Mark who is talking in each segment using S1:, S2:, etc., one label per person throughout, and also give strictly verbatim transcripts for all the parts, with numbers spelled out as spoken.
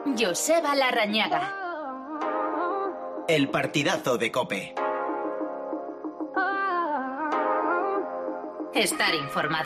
S1: Joseba Larrañaga.
S2: El partidazo de COPE.
S1: Estar informado.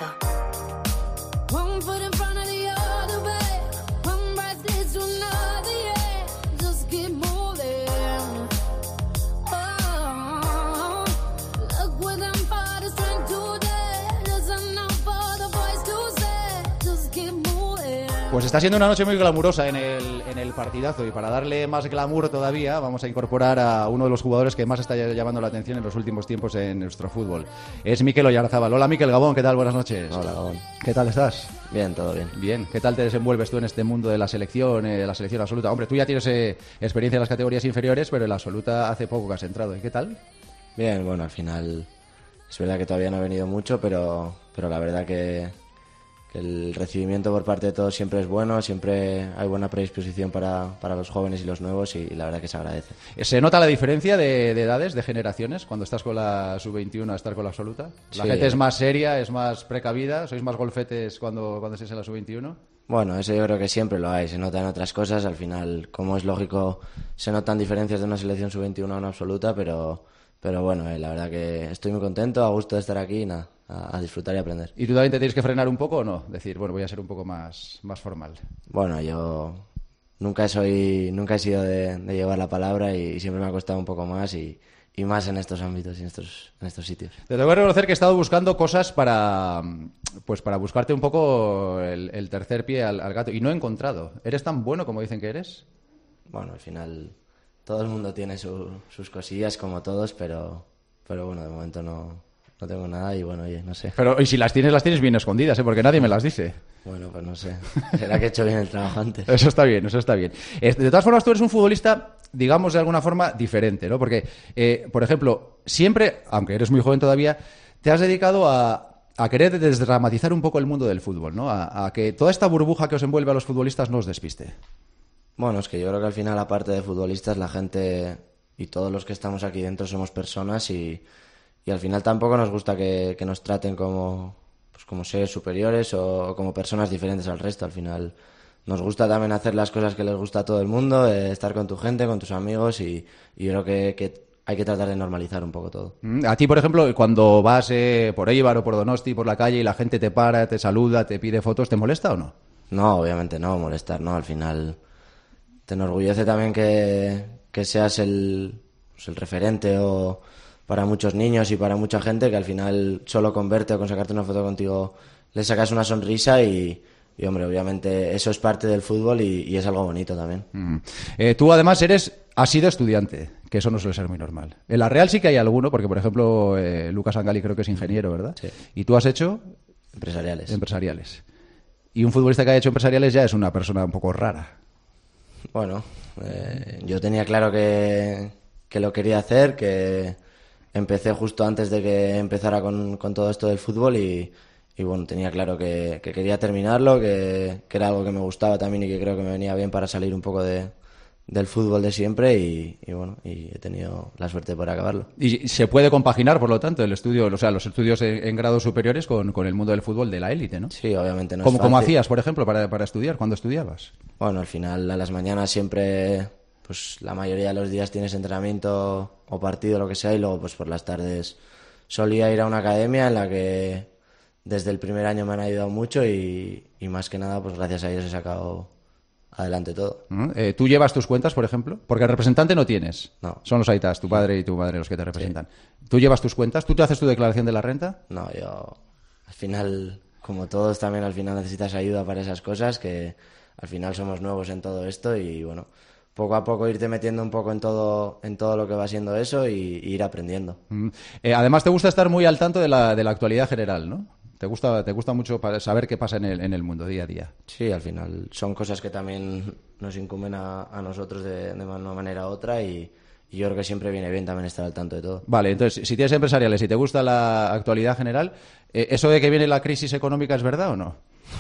S3: Pues está siendo una noche muy glamurosa en el, en el partidazo, y para darle más glamour todavía vamos a incorporar a uno de los jugadores que más está llamando la atención en los últimos tiempos en nuestro fútbol. Es Mikel Oyarzábal. Hola Mikel Gabón, ¿qué tal? Buenas noches.
S4: Hola Gabón.
S3: ¿Qué tal estás?
S4: Bien, todo bien.
S3: Bien, ¿qué tal te desenvuelves tú en este mundo de la selección, eh, de la selección absoluta? Hombre, tú ya tienes eh, experiencia en las categorías inferiores, pero en la absoluta hace poco que has entrado. ¿Y qué tal?
S4: Bien, bueno, al final es verdad que todavía no he venido mucho, pero, pero la verdad que... que el recibimiento por parte de todos siempre es bueno, siempre hay buena predisposición para, para los jóvenes y los nuevos, y, y la verdad que se agradece.
S3: ¿Se nota la diferencia de, de edades, de generaciones, cuando estás con la sub veintiuno a estar con la absoluta? ¿La
S4: Sí.
S3: gente es más seria, es más precavida? ¿Sois más golfetes cuando, cuando estáis en la sub veintiuno?
S4: Bueno, eso yo creo que siempre lo hay, se nota en otras cosas, al final, como es lógico, se notan diferencias de una selección sub veintiuno a una absoluta, pero, pero bueno, eh, la verdad que estoy muy contento, a gusto de estar aquí y nada. A disfrutar y aprender.
S3: ¿Y tú también te tienes que frenar un poco o no? Decir, bueno, voy a ser un poco más, más formal.
S4: Bueno, yo nunca soy, nunca he sido de, de llevar la palabra, y, y siempre me ha costado un poco más, y, y más en estos ámbitos y en estos, en estos sitios.
S3: Te tengo que reconocer que he estado buscando cosas para, pues para buscarte un poco el, el tercer pie al, al gato, y no he encontrado. ¿Eres tan bueno como dicen que eres?
S4: Bueno, al final todo el mundo tiene su, sus cosillas como todos, pero, pero bueno, de momento no... No tengo nada y bueno, oye, no sé.
S3: Pero y si las tienes, las tienes bien escondidas, ¿eh? Porque nadie me las dice.
S4: Bueno, pues no sé. Será que he hecho bien el trabajo antes.
S3: Eso está bien, eso está bien. De todas formas, tú eres un futbolista, digamos, de alguna forma diferente, ¿no? Porque, eh, por ejemplo, siempre, aunque eres muy joven todavía, te has dedicado a, a querer desdramatizar un poco el mundo del fútbol, ¿no? A, a que toda esta burbuja que os envuelve a los futbolistas no os despiste.
S4: Bueno, es que yo creo que al final, aparte de futbolistas, la gente y todos los que estamos aquí dentro somos personas, y... Y al final tampoco nos gusta que, que nos traten como, pues como seres superiores o, o como personas diferentes al resto. Al final nos gusta también hacer las cosas que les gusta a todo el mundo, eh, estar con tu gente, con tus amigos, y, y yo creo que, que hay que tratar de normalizar un poco todo.
S3: A ti, por ejemplo, cuando vas eh, por Eibar o por Donosti, por la calle, y la gente te para, te saluda, te pide fotos, ¿te molesta o no?
S4: No, obviamente no, molestar, no. Al final te enorgullece también que, que seas el, pues el referente o... para muchos niños y para mucha gente, que al final solo con verte o con sacarte una foto contigo le sacas una sonrisa, y, y hombre, obviamente eso es parte del fútbol, y, y es algo bonito también.
S3: Mm. Eh, tú además eres, has sido estudiante, que eso no suele ser muy normal. En la Real sí que hay alguno, porque por ejemplo eh, Lucas Angali creo que es ingeniero, ¿verdad?
S4: Sí.
S3: ¿Y tú has hecho?
S4: Empresariales.
S3: Empresariales. Y un futbolista que haya hecho empresariales ya es una persona un poco rara.
S4: Bueno, eh, yo tenía claro que, que lo quería hacer, que... Empecé justo antes de que empezara con, con todo esto del fútbol, y, y bueno, tenía claro que, que quería terminarlo, que, que era algo que me gustaba también y que creo que me venía bien para salir un poco de, del fútbol de siempre, y, y bueno, y he tenido la suerte por acabarlo.
S3: ¿Y se puede compaginar, por lo tanto, el estudio, o sea, los estudios en, en grados superiores con, con el mundo del fútbol de la élite, ¿no?
S4: Sí, obviamente no
S3: ¿Cómo,
S4: es
S3: ¿Cómo
S4: fácil.
S3: hacías, por ejemplo, para, para estudiar, cuando estudiabas?
S4: Bueno, al final a las mañanas siempre, pues la mayoría de los días tienes entrenamiento o partido, lo que sea, y luego pues por las tardes solía ir a una academia en la que desde el primer año me han ayudado mucho, y, y más que nada, pues gracias a ellos he sacado adelante todo.
S3: ¿Mm? Eh, ¿Tú llevas tus cuentas, por ejemplo? Porque el representante no tienes.
S4: No.
S3: Son los aitas, tu padre y tu madre los que te representan. Sí. ¿Tú llevas tus cuentas? ¿Tú te haces tu declaración de la renta?
S4: No, yo al final, como todos, también al final necesitas ayuda para esas cosas, que al final somos nuevos en todo esto, y bueno, poco a poco irte metiendo un poco en todo en todo lo que va siendo eso, y, y ir aprendiendo.
S3: Mm. Eh, además te gusta estar muy al tanto de la, de la actualidad general, ¿no? Te gusta, te gusta mucho saber qué pasa en el, en el mundo día a día.
S4: Sí, al final son cosas que también nos incumben a, a nosotros de, de una manera u otra, y, y yo creo que siempre viene bien también estar al tanto de todo.
S3: Vale, entonces, si tienes empresariales y te gusta la actualidad general, eh, ¿eso de que viene la crisis económica es verdad o no?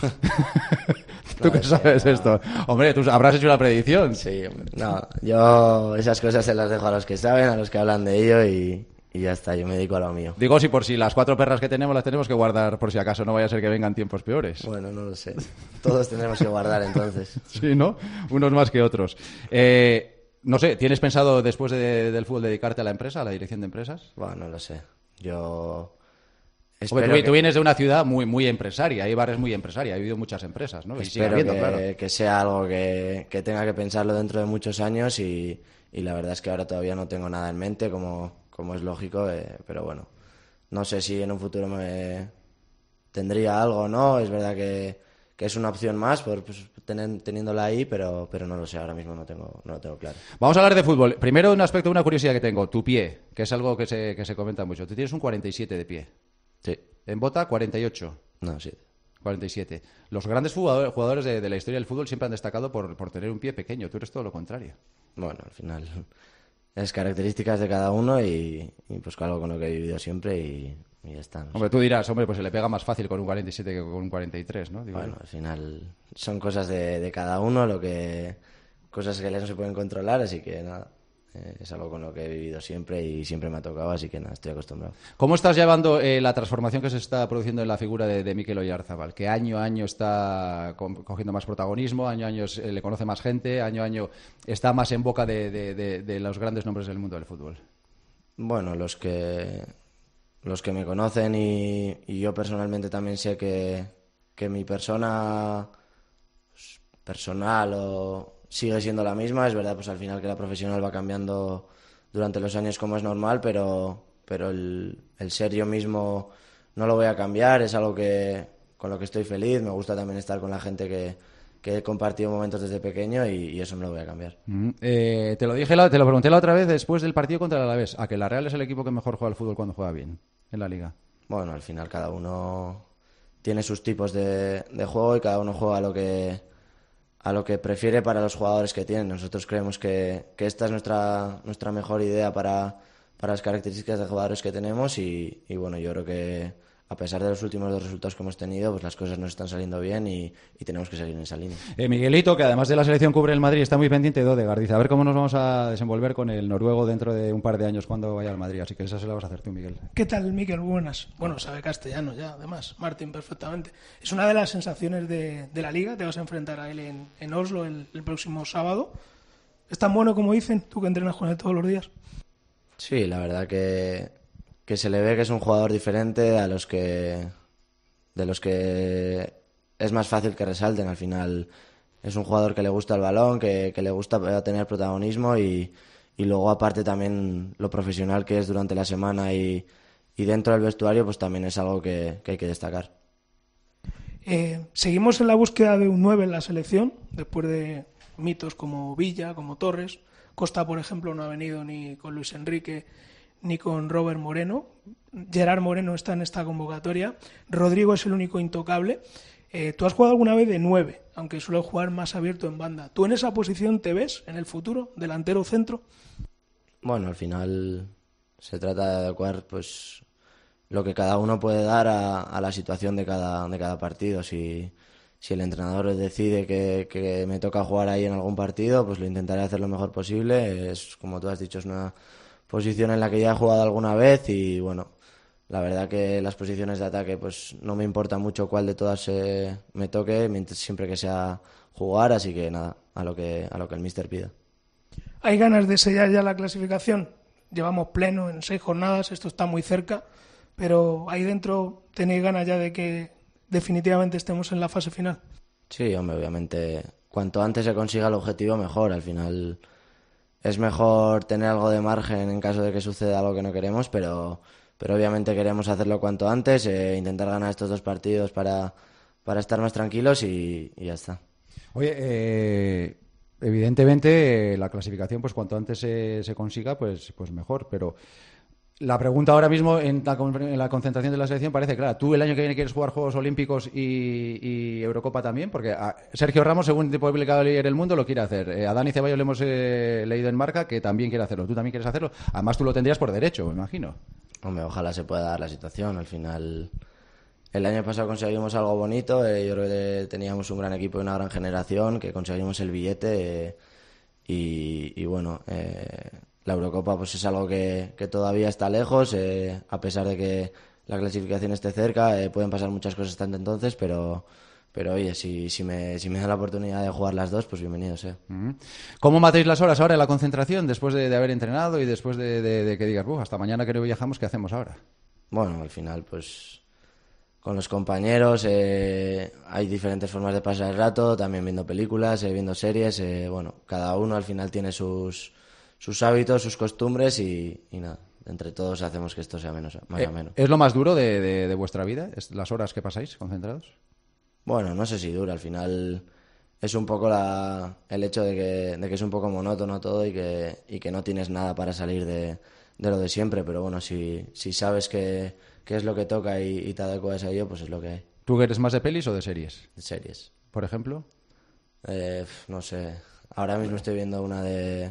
S3: ¿Tú
S4: No,
S3: qué
S4: es
S3: sabes
S4: que, no.
S3: esto? Hombre, tú habrás hecho una predicción.
S4: Sí, no, yo esas cosas se las dejo a los que saben, a los que hablan de ello, y, y ya está, yo me dedico a lo mío.
S3: Digo, si por si las cuatro perras que tenemos las tenemos que guardar por si acaso no vaya a ser que vengan tiempos peores.
S4: Bueno, no lo sé. Todos tendremos que guardar entonces.
S3: Sí, ¿no? Unos más que otros. Eh, no sé, ¿tienes pensado después de, del fútbol dedicarte a la empresa, a la dirección de empresas?
S4: Bueno, no lo sé. Yo...
S3: Hombre, tú, que... tú vienes de una ciudad muy muy empresaria, hay bares muy empresaria, ha habido muchas empresas, ¿no? Y
S4: espero
S3: habiendo,
S4: que,
S3: claro.
S4: que sea algo que, que tenga que pensarlo dentro de muchos años y, y la verdad es que ahora todavía no tengo nada en mente, como, como es lógico, eh, pero bueno, no sé si en un futuro me tendría algo o no, es verdad que, que es una opción más por pues, tener, teniéndola ahí, pero, pero no lo sé, ahora mismo no, tengo, no lo tengo claro.
S3: Vamos a hablar de fútbol. Primero un aspecto, una curiosidad que tengo, tu pie, que es algo que se, que se comenta mucho. Tú tienes un cuarenta y siete de pie.
S4: Sí.
S3: En bota, cuarenta y ocho.
S4: No, sí.
S3: cuarenta y siete. Los grandes jugadores, jugadores de, de la historia del fútbol siempre han destacado por, por tener un pie pequeño. Tú eres todo lo contrario.
S4: Bueno, al final es características de cada uno y, y pues algo con lo que he vivido siempre y, y ya está. No
S3: hombre,
S4: sé.
S3: tú dirás, hombre, pues se le pega más fácil con un cuarenta y siete que con un cuarenta y tres, ¿no? Digo
S4: bueno,
S3: yo.
S4: al final son cosas de, de cada uno, lo que cosas que no se pueden controlar, así que nada. Es algo con lo que he vivido siempre y siempre me ha tocado, así que nada, estoy acostumbrado.
S3: ¿Cómo estás llevando eh, la transformación que se está produciendo en la figura de, de Mikel Oyarzabal? Que año a año está co- cogiendo más protagonismo, año a año eh, le conoce más gente, año a año está más en boca de, de, de, de los grandes nombres del mundo del fútbol.
S4: Bueno, los que los que me conocen y, y yo personalmente también sé que, que mi persona pues, personal o sigue siendo la misma, es verdad, pues al final que la profesional va cambiando durante los años como es normal, pero, pero el, el ser yo mismo no lo voy a cambiar, es algo que con lo que estoy feliz, me gusta también estar con la gente que, que he compartido momentos desde pequeño y, y eso no lo voy a cambiar.
S3: Mm, eh, te lo dije, la, te lo pregunté la otra vez después del partido contra el Alavés, a que la Real es el equipo que mejor juega al fútbol cuando juega bien en la Liga.
S4: Bueno, al final cada uno tiene sus tipos de, de juego y cada uno juega a lo que a lo que prefiere para los jugadores que tienen. Nosotros creemos que, que esta es nuestra, nuestra mejor idea para, para las características de jugadores que tenemos y, y bueno, yo creo que a pesar de los últimos dos resultados que hemos tenido, pues las cosas nos están saliendo bien y, y tenemos que seguir en esa línea.
S3: Eh, Miguelito, que además de la selección cubre el Madrid, está muy pendiente de Odegaard. Dice, a ver cómo nos vamos a desenvolver con el noruego dentro de un par de años cuando vaya al Madrid. Así que esa se la vas a hacer tú, Miguel.
S5: ¿Qué tal, Mikel? Buenas. Bueno, sabe castellano ya, además. Martín, perfectamente. Es una de las sensaciones de, de la Liga. Te vas a enfrentar a él en, en Oslo el, el próximo sábado. ¿Es tan bueno como dicen? Tú que entrenas con él todos los días.
S4: Sí, la verdad que, que se le ve que es un jugador diferente a los que... de los que es más fácil que resalten. Al final es un jugador que le gusta el balón, que, que le gusta tener protagonismo y, y luego aparte también lo profesional que es durante la semana y, y dentro del vestuario pues también es algo que, que hay que destacar.
S5: Eh, seguimos en la búsqueda de un nueve en la selección, después de mitos como Villa, como Torres. Costa, por ejemplo, no ha venido ni con Luis Enrique ni con Robert Moreno. Gerard Moreno está en esta convocatoria. Rodrigo es el único intocable. Eh, tú has jugado alguna vez de nueve, aunque suele jugar más abierto en banda. ¿Tú en esa posición te ves en el futuro? ¿Delantero o centro?
S4: Bueno, al final se trata de adecuar pues lo que cada uno puede dar a, a la situación de cada, de cada partido. Si, si el entrenador decide que, que me toca jugar ahí en algún partido, pues lo intentaré hacer lo mejor posible. Es, como tú has dicho, es una posición en la que ya he jugado alguna vez y bueno, la verdad que las posiciones de ataque pues no me importa mucho cuál de todas eh, me toque, siempre que sea jugar, así que nada, a lo que, a lo que el míster pida.
S5: ¿Hay ganas de sellar ya la clasificación? Llevamos pleno en seis jornadas, esto está muy cerca, pero ahí dentro tenéis ganas ya de que definitivamente estemos en la fase final.
S4: Sí, hombre, obviamente cuanto antes se consiga el objetivo mejor, al final es mejor tener algo de margen en caso de que suceda algo que no queremos, pero, pero obviamente queremos hacerlo cuanto antes, eh, intentar ganar estos dos partidos para, para estar más tranquilos y, y ya está.
S3: Oye, eh, evidentemente eh, la clasificación, pues cuanto antes se, se consiga, pues, pues mejor, pero la pregunta ahora mismo en la, en la concentración de la selección parece clara. ¿Tú el año que viene quieres jugar Juegos Olímpicos y, y Eurocopa también? Porque a Sergio Ramos, según te publicado ayer El Mundo, lo quiere hacer. Eh, a Dani Ceballos le hemos eh, leído en Marca que también quiere hacerlo. ¿Tú también quieres hacerlo? Además tú lo tendrías por derecho, me imagino.
S4: Hombre, ojalá se pueda dar la situación. Al final, el año pasado conseguimos algo bonito. Eh, yo creo que teníamos un gran equipo y una gran generación, que conseguimos el billete. Eh, y, y bueno, eh, la Eurocopa pues es algo que, que todavía está lejos, eh, a pesar de que la clasificación esté cerca, eh, pueden pasar muchas cosas hasta entonces, pero, pero oye, si, si, me, si me da la oportunidad de jugar las dos, pues bienvenido sea.
S3: ¿Cómo matéis las horas ahora en la concentración, después de, de haber entrenado y después de, de, de que digas, "Buf, hasta mañana que no viajamos, ¿qué hacemos ahora?"
S4: Bueno, al final, pues con los compañeros eh, hay diferentes formas de pasar el rato, también viendo películas, eh, viendo series, eh, bueno, cada uno al final tiene sus, sus hábitos, sus costumbres y, y nada. Entre todos hacemos que esto sea menos, más
S3: Eh,
S4: ameno.
S3: ¿Es lo más duro de, de, de vuestra vida? ¿Es las horas que pasáis concentrados?
S4: Bueno, no sé si dura, al final es un poco la, el hecho de que, de que es un poco monótono todo y que, y que no tienes nada para salir de, de lo de siempre, pero bueno, si, si sabes que, que es lo que toca y, y te adecuas a ello, pues es lo que hay.
S3: ¿Tú eres más de pelis o de series?
S4: De series.
S3: Por ejemplo.
S4: Eh, no sé, ahora mismo estoy viendo una de...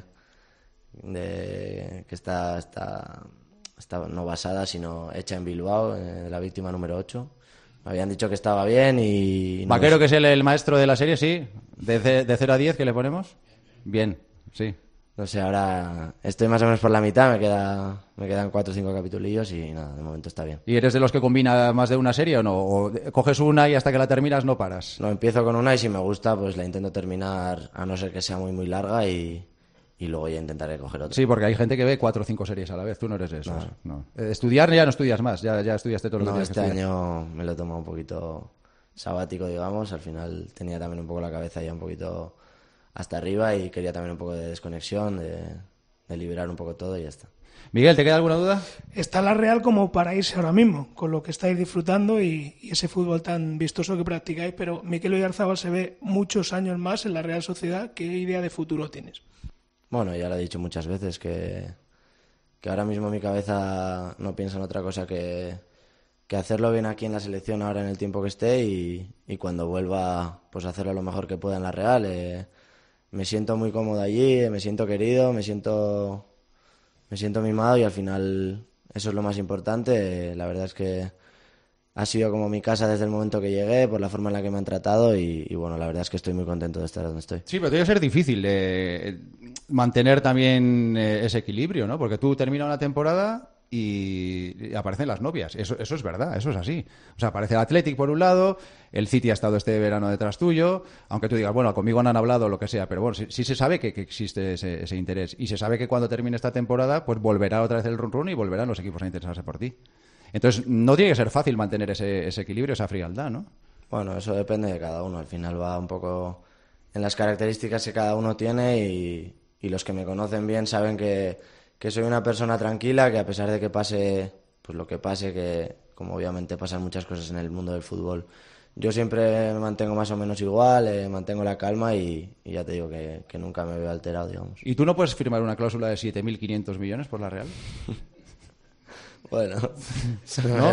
S4: de que está, está, está no basada, sino hecha en Bilbao, eh, de la víctima número ocho. Me habían dicho que estaba bien y... no
S3: Vaquero,
S4: sé.
S3: que es el, el maestro de la serie, sí. De, ce- de cero a diez, ¿qué le ponemos? Bien, sí.
S4: No sé, ahora estoy más o menos por la mitad, me queda me quedan cuatro o cinco capitulillos y nada, de momento está bien.
S3: ¿Y eres de los que combina más de una serie o no? ¿O de- coges una y hasta que la terminas no paras?
S4: No, empiezo con una y si me gusta, pues la intento terminar, a no ser que sea muy muy larga y, y luego ya intentaré coger otra.
S3: Sí, porque hay gente que ve cuatro o cinco series a la vez. Tú no eres de esos. No. Eh, Estudiar ya no estudias más. Ya, ya estudiaste todo lo que
S4: No,
S3: tenías
S4: este
S3: que estudiar.
S4: año me lo he tomado un poquito sabático, digamos. Al final tenía también un poco la cabeza ya un poquito hasta arriba y quería también un poco de desconexión, de, de liberar un poco todo y ya está.
S3: Miguel, ¿te queda alguna duda?
S5: Está la Real como para irse ahora mismo, con lo que estáis disfrutando y, y ese fútbol tan vistoso que practicáis, pero Mikel Oyarzabal se ve muchos años más en la Real Sociedad. ¿Qué idea de futuro tienes?
S4: Bueno, ya lo he dicho muchas veces que, que ahora mismo mi cabeza no piensa en otra cosa que, que hacerlo bien aquí en la selección ahora en el tiempo que esté y, y cuando vuelva pues hacerlo lo mejor que pueda en la Real. Eh, me siento muy cómodo allí, eh, me siento querido, me siento, me siento mimado y al final eso es lo más importante. Eh, la verdad es que ha sido como mi casa desde el momento que llegué, por la forma en la que me han tratado y, y bueno, la verdad es que estoy muy contento de estar donde estoy.
S3: Sí, pero tiene que ser difícil eh, mantener también eh, ese equilibrio, ¿no? Porque tú terminas una temporada y aparecen las novias. Eso, eso es verdad, eso es así. O sea, aparece el Athletic por un lado, el City ha estado este verano detrás tuyo, aunque tú digas, bueno, conmigo no han hablado, lo que sea, pero bueno, sí, sí se sabe que, que existe ese, ese interés. Y se sabe que cuando termine esta temporada, pues volverá otra vez el run run y volverán los equipos a interesarse por ti. Entonces, no tiene que ser fácil mantener ese, ese equilibrio, esa frialdad, ¿no?
S4: Bueno, eso depende de cada uno. Al final va un poco en las características que cada uno tiene y, y los que me conocen bien saben que, que soy una persona tranquila, que a pesar de que pase pues lo que pase, que como obviamente pasan muchas cosas en el mundo del fútbol, yo siempre me mantengo más o menos igual, eh, mantengo la calma y, y ya te digo que, que nunca me veo alterado, digamos.
S3: ¿Y tú no puedes firmar una cláusula de siete mil quinientos millones por la Real?
S4: Bueno,
S3: ¿No?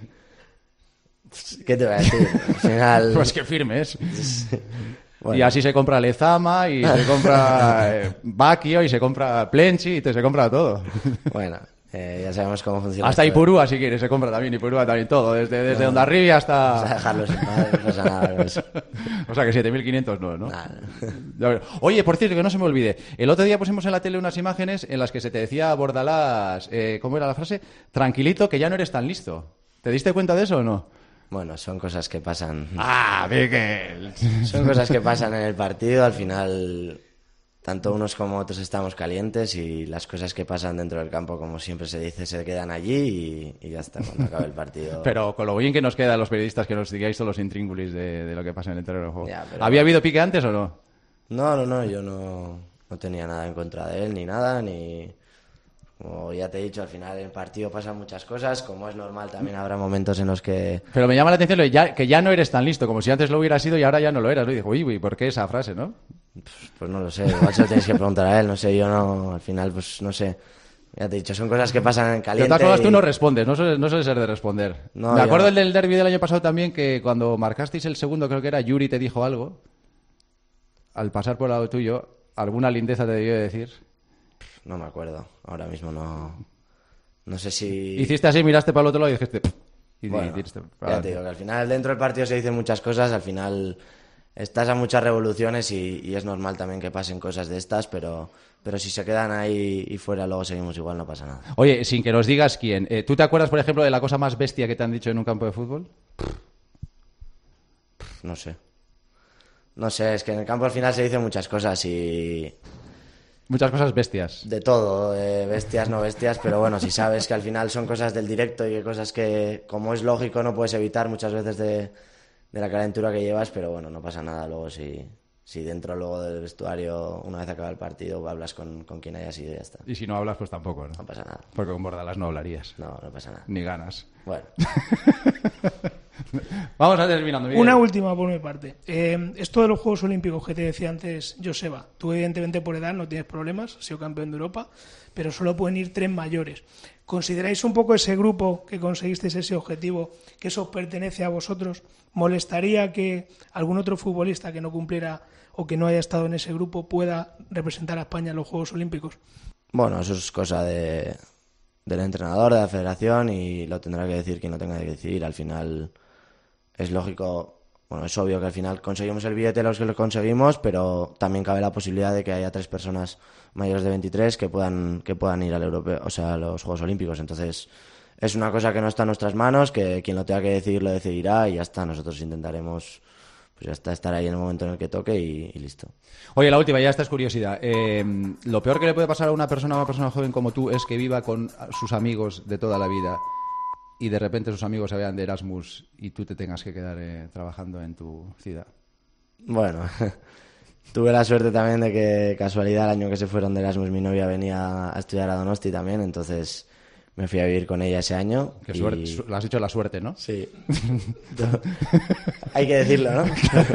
S4: ¿Qué te voy a decir? Al final...
S3: Pues que firmes.
S4: Bueno.
S3: Y así se compra Lezama, y se compra eh, Baquio, y se compra Plenchi, y te se compra todo.
S4: Bueno, eh, ya sabemos cómo funciona.
S3: Hasta
S4: esto.
S3: Ipurúa, si quieres, se compra también. Ipurúa también todo, desde, desde
S4: No.
S3: Hondarribia
S4: Vamos a
S3: hasta...
S4: dejarlo sin nada, no pasa nada con eso.
S3: O sea que siete mil quinientos no, ¿no?
S4: Nada.
S3: Ya ver. Oye, por cierto, que no se me olvide. El otro día pusimos en la tele unas imágenes en las que se te decía a Bordalás, eh, ¿cómo era la frase? Tranquilito, que ya no eres tan listo. ¿Te diste cuenta de eso o no?
S4: Bueno, son cosas que pasan.
S3: ¡Ah, Miguel!
S4: Son cosas que pasan en el partido. Al final, tanto unos como otros estamos calientes y las cosas que pasan dentro del campo, como siempre se dice, se quedan allí y, y ya está, cuando acabe el partido.
S3: Pero con lo bien que nos queda a los periodistas que nos digáis todos los intríngulis de, de lo que pasa en el terreno del juego.
S4: Ya, pero-
S3: ¿Había habido pique antes o no?
S4: No, no, no, yo no, no tenía nada en contra de él ni nada, ni... Como ya te he dicho, al final en el partido pasan muchas cosas, como es normal también habrá momentos en los que...
S3: Pero me llama la atención lo de ya, que ya no eres tan listo, como si antes lo hubieras sido y ahora ya no lo eras. Y digo, uy, uy, ¿por qué esa frase, no?
S4: Pues no lo sé, igual se lo tenéis que preguntar a él, no sé, yo no, al final, pues no sé. Ya te he dicho, son cosas que pasan en
S3: De
S4: caliente.
S3: todas formas, tú
S4: y-
S3: no respondes, no sueles, no sueles ser de responder.
S4: No,
S3: me
S4: yo
S3: acuerdo
S4: no.
S3: el del derbi del año pasado también, que cuando marcasteis el segundo, creo que era, Yuri te dijo algo. Al pasar por el lado tuyo, alguna lindeza te debió de decir.
S4: No me acuerdo, ahora mismo no... No sé si...
S3: Hiciste así, miraste para el otro lado y dijiste... "Pff", y
S4: Bueno,
S3: dijiste,
S4: ya te digo que al final dentro del partido se dicen muchas cosas, al final estás a muchas revoluciones y, y es normal también que pasen cosas de estas, pero, pero si se quedan ahí y fuera luego seguimos igual, no pasa nada.
S3: Oye, sin que nos digas quién, eh, ¿tú te acuerdas, por ejemplo, de la cosa más bestia que te han dicho en un campo de fútbol?
S4: No sé. No sé, es que en el campo al final se dicen muchas cosas y...
S3: Muchas cosas bestias.
S4: De todo, eh, bestias, no bestias, pero bueno, si sabes que al final son cosas del directo y que cosas que, como es lógico, no puedes evitar muchas veces de, de la calentura que llevas, pero bueno, no pasa nada luego si, si dentro luego del vestuario, una vez acaba el partido, hablas con, con quien haya sido y ya está.
S3: Y si no hablas, pues tampoco, ¿no?
S4: No pasa nada.
S3: Porque con Bordalas no hablarías.
S4: No, no pasa nada.
S3: Ni ganas.
S4: Bueno.
S3: Vamos a terminando. Miguel.
S5: Una última por mi parte. Eh, esto de los Juegos Olímpicos que te decía antes Joseba, tú evidentemente por edad no tienes problemas, has sido campeón de Europa, pero solo pueden ir tres mayores. ¿Consideráis un poco ese grupo que conseguisteis ese objetivo, que eso os pertenece a vosotros? ¿Molestaría que algún otro futbolista que no cumpliera o que no haya estado en ese grupo pueda representar a España en los Juegos Olímpicos?
S4: Bueno, eso es cosa de, del entrenador, de la federación y lo tendrá que decir quien lo tenga que decidir. Al final es lógico, bueno, es obvio que al final conseguimos el billete los que lo conseguimos, pero también cabe la posibilidad de que haya tres personas mayores de veintitrés que puedan que puedan ir al europeo, o sea, a los Juegos Olímpicos. Entonces, es una cosa que no está en nuestras manos, que quien lo tenga que decidir lo decidirá y ya está. Nosotros intentaremos, pues ya está, estar ahí en el momento en el que toque y, y listo.
S3: Oye, la última, ya esta es curiosidad. Eh, lo peor que le puede pasar a una persona, a una persona joven como tú, es que viva con sus amigos de toda la vida y de repente sus amigos se vayan de Erasmus y tú te tengas que quedar eh, trabajando en tu ciudad.
S4: Bueno, tuve la suerte también de que, casualidad, el año que se fueron de Erasmus, mi novia venía a estudiar a Donosti también, entonces me fui a vivir con ella ese año.
S3: Qué
S4: y...
S3: suerte, su- lo has hecho la suerte, ¿no?
S4: Sí. Hay que decirlo, ¿no?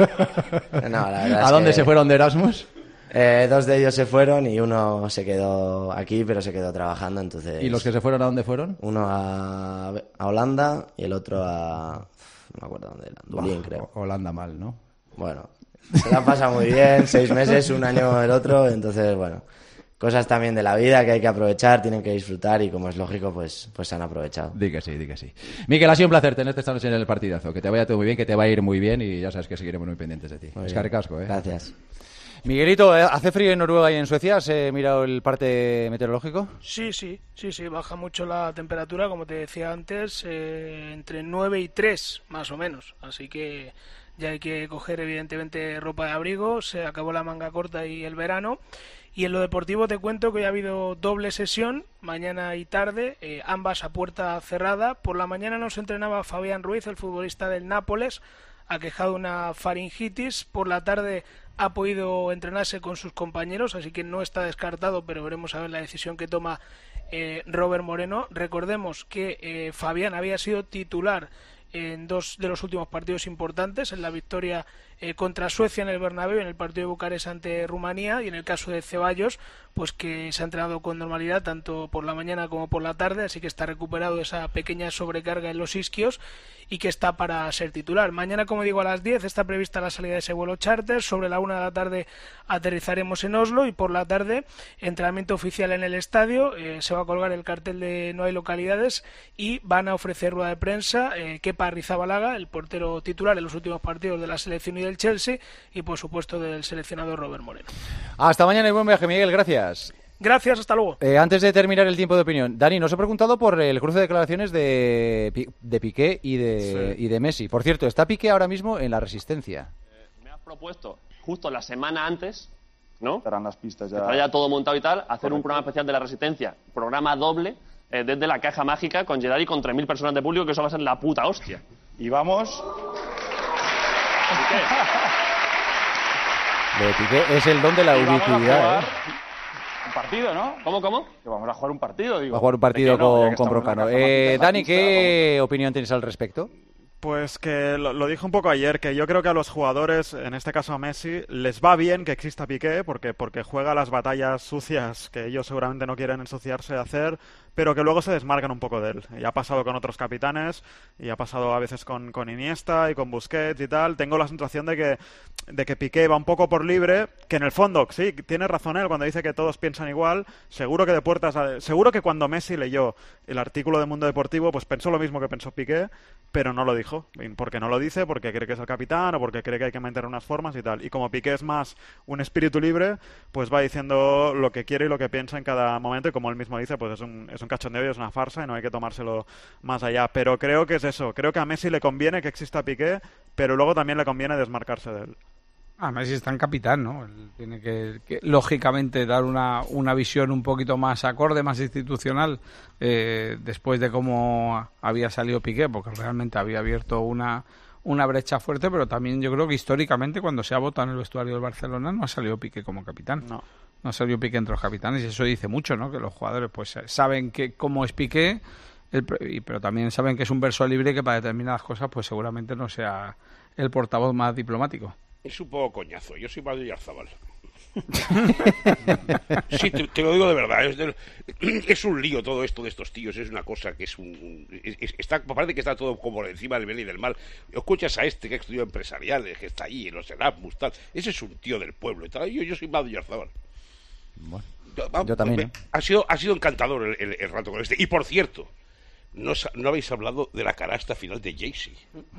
S4: No, la verdad
S3: ¿A
S4: es
S3: dónde
S4: que,
S3: se fueron de Erasmus?
S4: eh, dos de ellos se fueron y uno se quedó aquí, pero se quedó trabajando, entonces...
S3: ¿Y los que se fueron a dónde fueron?
S4: Uno a, a Holanda y el otro a... No me acuerdo dónde era. Dublín,
S3: Bah,
S4: creo.
S3: Holanda mal, ¿no?
S4: Bueno, se la pasa muy bien, seis meses, un año el otro, entonces, bueno, cosas también de la vida que hay que aprovechar, tienen que disfrutar y como es lógico, pues, pues se han aprovechado.
S3: Di que sí, di que sí. Miquel, ha sido un placer tenerte esta noche en el partidazo. Que te vaya todo muy bien, que te va a ir muy bien y ya sabes que seguiremos muy pendientes de ti.
S4: Muy
S3: Es
S4: bien.
S3: caricasco, ¿eh?
S4: Gracias.
S3: Miguelito, ¿hace frío en Noruega y en Suecia? ¿Has eh, mirado el parte meteorológico?
S5: Sí, sí, sí, sí, baja mucho la temperatura, como te decía antes, eh, entre nueve y tres, más o menos. Así que ya hay que coger, evidentemente, ropa de abrigo, se acabó la manga corta y el verano. Y en lo deportivo te cuento que hoy ha habido doble sesión, mañana y tarde, eh, ambas a puerta cerrada. Por la mañana nos entrenaba Fabián Ruiz, el futbolista del Nápoles, aquejado de una faringitis. Por la tarde ha podido entrenarse con sus compañeros, así que no está descartado, pero veremos a ver la decisión que toma eh, Robert Moreno. Recordemos que eh, Fabián había sido titular en dos de los últimos partidos importantes, en la victoria eh, contra Suecia en el Bernabéu, en el partido de Bucarest ante Rumanía, y en el caso de Ceballos, pues que se ha entrenado con normalidad tanto por la mañana como por la tarde, así que está recuperado de esa pequeña sobrecarga en los isquios y que está para ser titular. Mañana, como digo, a las diez está prevista la salida de ese vuelo charter, sobre la una de la tarde aterrizaremos en Oslo y por la tarde entrenamiento oficial en el estadio, eh, se va a colgar el cartel de no hay localidades y van a ofrecer rueda de prensa eh, Kepa Arrizabalaga, el portero titular en los últimos partidos de la selección y del Chelsea, y por supuesto del seleccionador Robert Moreno.
S3: Hasta mañana y buen viaje, Miguel, gracias.
S5: Gracias, hasta luego.
S3: Eh, antes de terminar el tiempo de opinión, Dani, nos he preguntado por el cruce de declaraciones de, Pi- de Piqué y de,
S6: Sí.
S3: y de Messi. Por cierto, está Piqué ahora mismo en la Resistencia.
S6: Me has propuesto justo la semana antes, ¿no?
S7: Estarán las pistas
S6: Que
S7: ya.
S6: estará ya todo montado y tal, hacer un
S7: Correcto.
S6: programa especial de la Resistencia, programa doble, eh, desde la Caja Mágica con Gerard y con tres mil personas de público, que eso va a ser la puta hostia.
S7: Y vamos.
S6: Así que,
S3: Lo de Piqué es el don de la
S7: y vamos a
S3: ubicuidad.
S7: jugar
S3: ¿eh?
S7: un partido, ¿no?
S6: ¿cómo, cómo?
S7: Que vamos a jugar un partido, digo.
S3: Va a jugar un partido
S7: ¿De qué no? Ya
S3: con,
S7: que
S3: con
S7: estamos en la
S3: Brocano.
S7: caja
S3: Eh,
S7: mágica, en la
S3: Dani,
S7: pista,
S3: ¿qué opinión tienes al respecto?
S8: Pues que lo, lo dije un poco ayer, que yo creo que a los jugadores, en este caso a Messi, les va bien que exista Piqué, porque, porque juega las batallas sucias que ellos seguramente no quieren ensuciarse de hacer, pero que luego se desmarcan un poco de él. Y ha pasado con otros capitanes, y ha pasado a veces con, con Iniesta y con Busquets y tal. Tengo la sensación de que, de que Piqué va un poco por libre, que en el fondo, sí, tiene razón él cuando dice que todos piensan igual. Seguro que de puertas a- seguro que cuando Messi leyó el artículo de Mundo Deportivo, pues pensó lo mismo que pensó Piqué, pero no lo dijo fijo, porque no lo dice, porque cree que es el capitán o porque cree que hay que meter unas formas y tal. Y como Piqué es más un espíritu libre, pues va diciendo lo que quiere y lo que piensa en cada momento, y como él mismo dice, pues es un, es un cachondeo y es una farsa y no hay que tomárselo más allá. Pero creo que es eso, creo que a Messi le conviene que exista Piqué, pero luego también le conviene desmarcarse de él.
S9: Ah, Messi está en capitán, ¿no? Él tiene que, que lógicamente, dar una, una visión un poquito más acorde, más institucional, eh, después de cómo había salido Piqué, porque realmente había abierto una, una brecha fuerte, pero también yo creo que históricamente, cuando se ha votado en el vestuario del Barcelona, no ha salido Piqué como capitán.
S8: No.
S9: No ha salido Piqué entre los capitanes, y eso dice mucho, ¿no? Que los jugadores pues saben que cómo es Piqué, el, pero también saben que es un verso libre y que para determinadas cosas pues seguramente no sea el portavoz más diplomático.
S10: Es un poco coñazo. Yo soy Madrid Arzabal. Sí, te, te lo digo de verdad. Es, de, es un lío todo esto de estos tíos. Es una cosa que es un... Es, es, está, parece que está todo como por encima del bien y del mal. Escuchas a este que ha estudiado empresariales, que está ahí en los Erasmus, tal. Ese es un tío del pueblo. Y tal. Yo, yo soy Madrid Arzabal.
S3: Bueno, yo también, ¿eh?
S10: Ha sido, ha sido encantador el, el, el rato con este. Y por cierto... No, no habéis hablado de la canasta final de Jaycee.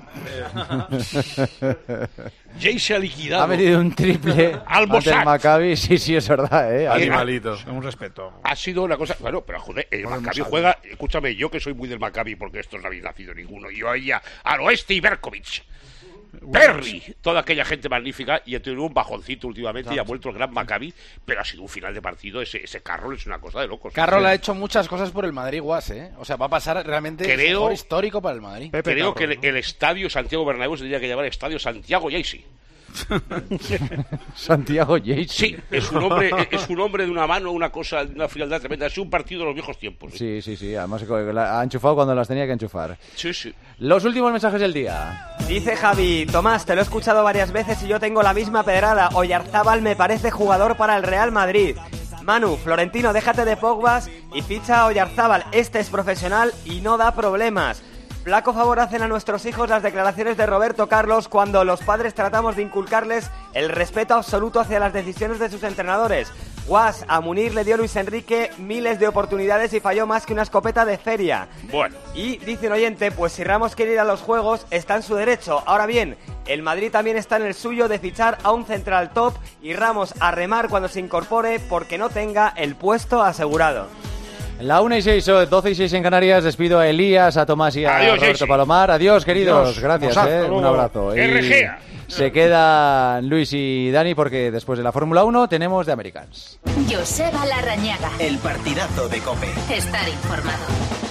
S10: Jaycee ha liquidado.
S3: Ha metido un triple ante el Maccabi. Sí, sí, es verdad, ¿eh?
S9: Animalito. Un respeto.
S10: Ha sido una cosa... Bueno, pero joder, el no Maccabi juega... Escúchame, yo que soy muy del Maccabi, porque estos no habéis nacido ninguno. Yo ahí a, al oeste Iberkovic. Perry, toda aquella gente magnífica, y ha tenido un bajoncito últimamente y ha vuelto el gran Maccabi, pero ha sido un final de partido. Ese, ese Carroll es una cosa de locos.
S11: Carroll ha hecho muchas cosas por el Madrid, Guas, ¿eh? O sea, va a pasar realmente
S10: creo,
S11: el histórico para el Madrid.
S10: Pepe creo Carroll, que el, el estadio Santiago Bernabéu se tendría que llamar Estadio Santiago Jaycee.
S3: Santiago Jaycee.
S10: Sí, es un hombre, es un hombre de una mano, una cosa, una frialdad tremenda. Es un partido de los viejos tiempos.
S3: Sí, sí, sí. Además ha enchufado cuando las tenía que enchufar.
S10: Sí, sí.
S3: Los últimos mensajes del día.
S12: Dice Javi: Tomás, te lo he escuchado varias veces y yo tengo la misma pedrada. Oyarzábal me parece jugador para el Real Madrid. Manu, Florentino, déjate de Pogbas y ficha a Oyarzábal. Este es profesional y no da problemas. Flaco favor hacen a nuestros hijos las declaraciones de Roberto Carlos cuando los padres tratamos de inculcarles el respeto absoluto hacia las decisiones de sus entrenadores. Guas, a Munir le dio Luis Enrique miles de oportunidades y falló más que una escopeta de feria.
S10: Bueno.
S12: Y dice un oyente, pues si Ramos quiere ir a los Juegos, está en su derecho. Ahora bien, el Madrid también está en el suyo de fichar a un central top y Ramos a remar cuando se incorpore porque no tenga el puesto asegurado.
S3: La una y seis, doce y seis en Canarias. Despido a Elías, a Tomás y a
S10: Adiós,
S3: Roberto
S10: Jesse.
S3: Palomar. Adiós, queridos.
S10: Adiós.
S3: Gracias, eh. Un abrazo.
S10: Y
S3: se quedan Luis y Dani porque después de la Fórmula uno tenemos de Americans.
S1: Joseba Larrañaga.
S2: El partidazo de COPE.
S1: Estar informado.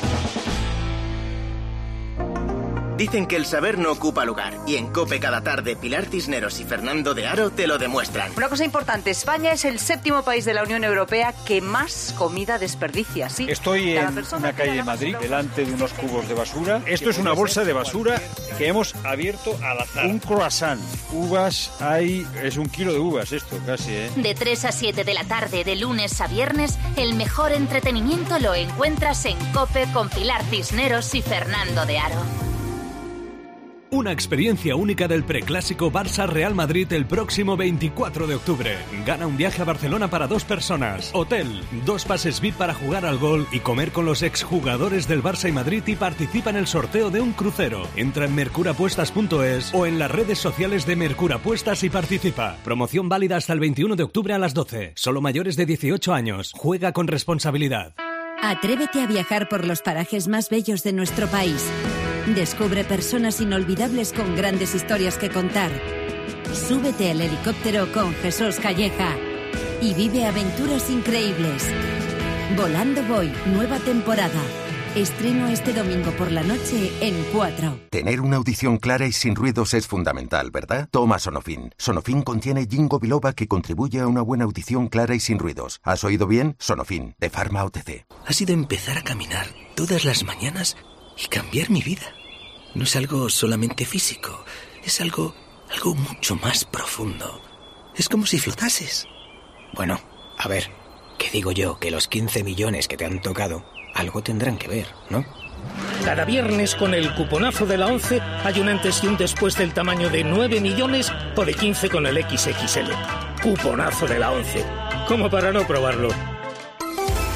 S2: Dicen que el saber no ocupa lugar, y en COPE cada tarde Pilar Cisneros y Fernando de Aro te lo demuestran.
S13: Una cosa importante, España es el séptimo país de la Unión Europea que más comida desperdicia, ¿sí?
S14: Estoy en una calle de Madrid, delante de unos cubos de basura. Esto es una bolsa de basura que hemos abierto al azar. Un croissant, uvas, hay... es un kilo de uvas esto, casi, ¿eh?
S1: De tres a siete de la tarde, de lunes a viernes, el mejor entretenimiento lo encuentras en COPE con Pilar Cisneros y Fernando de Aro.
S15: Una experiencia única del preclásico Barça-Real Madrid el próximo veinticuatro de octubre. Gana un viaje a Barcelona para dos personas. Hotel, dos pases V I P para jugar al gol y comer con los exjugadores del Barça y Madrid y participa en el sorteo de un crucero. Entra en mercurapuestas punto es o en las redes sociales de Mercurapuestas y participa. Promoción válida hasta el veintiuno de octubre a las doce. Solo mayores de dieciocho años. Juega con responsabilidad.
S16: Atrévete a viajar por los parajes más bellos de nuestro país. Descubre personas inolvidables con grandes historias que contar. Súbete al helicóptero con Jesús Calleja y vive aventuras increíbles. Volando Voy, nueva temporada. Estreno este domingo por la noche en cuatro.
S17: Tener una audición clara y sin ruidos es fundamental, ¿verdad? Toma Sonofin. Sonofin contiene ginkgo biloba que contribuye a una buena audición clara y sin ruidos. ¿Has oído bien? Sonofin, de Pharma O T C.
S18: Ha sido empezar a caminar todas las mañanas y cambiar mi vida. No es algo solamente físico, es algo, algo mucho más profundo. Es como si flotases. Bueno, a ver, ¿qué digo yo? Que los quince millones que te han tocado algo tendrán que ver, ¿no?
S19: Cada viernes con el cuponazo de la once hay un antes y un después del tamaño de nueve millones o de quince con el equis equis ele. Cuponazo de la once. Como para no probarlo.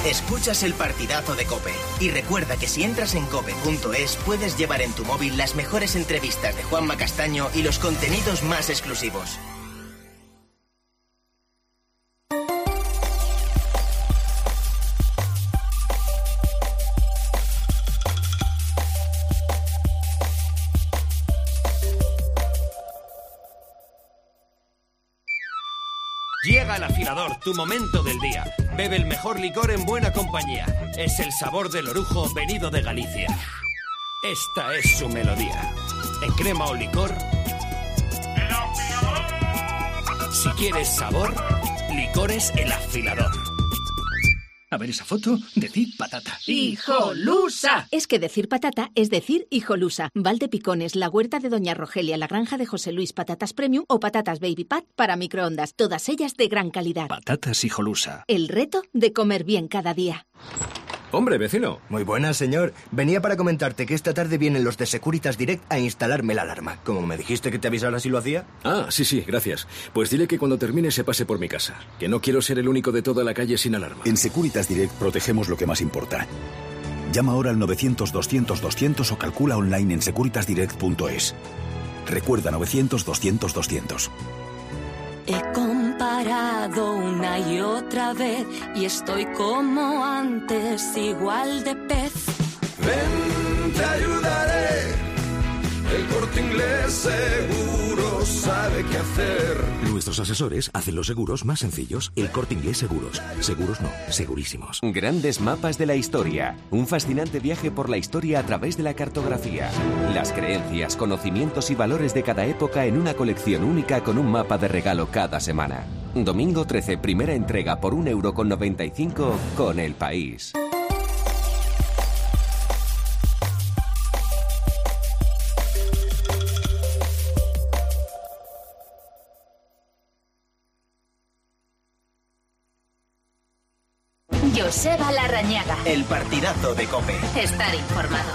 S2: Escuchas el partidazo de COPE. Y recuerda que si entras en cope punto es puedes llevar en tu móvil las mejores entrevistas de Juanma Castaño y los contenidos más exclusivos.
S20: Llega el afilador, tu momento del día. Bebe el mejor licor en buena compañía. Es el sabor del orujo venido de Galicia. Esta es su melodía. En crema o licor. Si quieres sabor, licores El Afilador.
S21: A ver esa foto, decir patata.
S22: ¡Hijolusa! Es que decir patata es decir hijolusa. Valdepicones, la huerta de Doña Rogelia, la granja de José Luis, patatas premium o patatas baby pat para microondas. Todas ellas de gran calidad.
S21: Patatas hijolusa.
S22: El reto de comer bien cada día.
S23: Hombre, vecino. Muy buenas, señor. Venía para comentarte que esta tarde vienen los de Securitas Direct a instalarme la alarma. Como me dijiste que te avisara si lo hacía.
S21: Ah, sí, sí, gracias. Pues dile que cuando termine se pase por mi casa. Que no quiero ser el único de toda la calle sin alarma.
S24: En Securitas Direct protegemos lo que más importa. Llama ahora al novecientos doscientos doscientos o calcula online en securitas direct punto es. Recuerda novecientos doscientos doscientos.
S25: He comparado una y otra vez y estoy como antes, igual de pez.
S26: Ven, te ayudaré. El Corte Inglés seguro sabe qué hacer.
S27: Nuestros asesores hacen los seguros más sencillos. El Corte Inglés Seguros. Seguros no, segurísimos.
S28: Grandes mapas de la historia. Un fascinante viaje por la historia a través de la cartografía. Las creencias, conocimientos y valores de cada época en una colección única con un mapa de regalo cada semana. Domingo trece, primera entrega por un euro con noventa y cinco con El País.
S1: Joseba Larrañaga.
S2: El partidazo de COPE.
S1: Estar informado.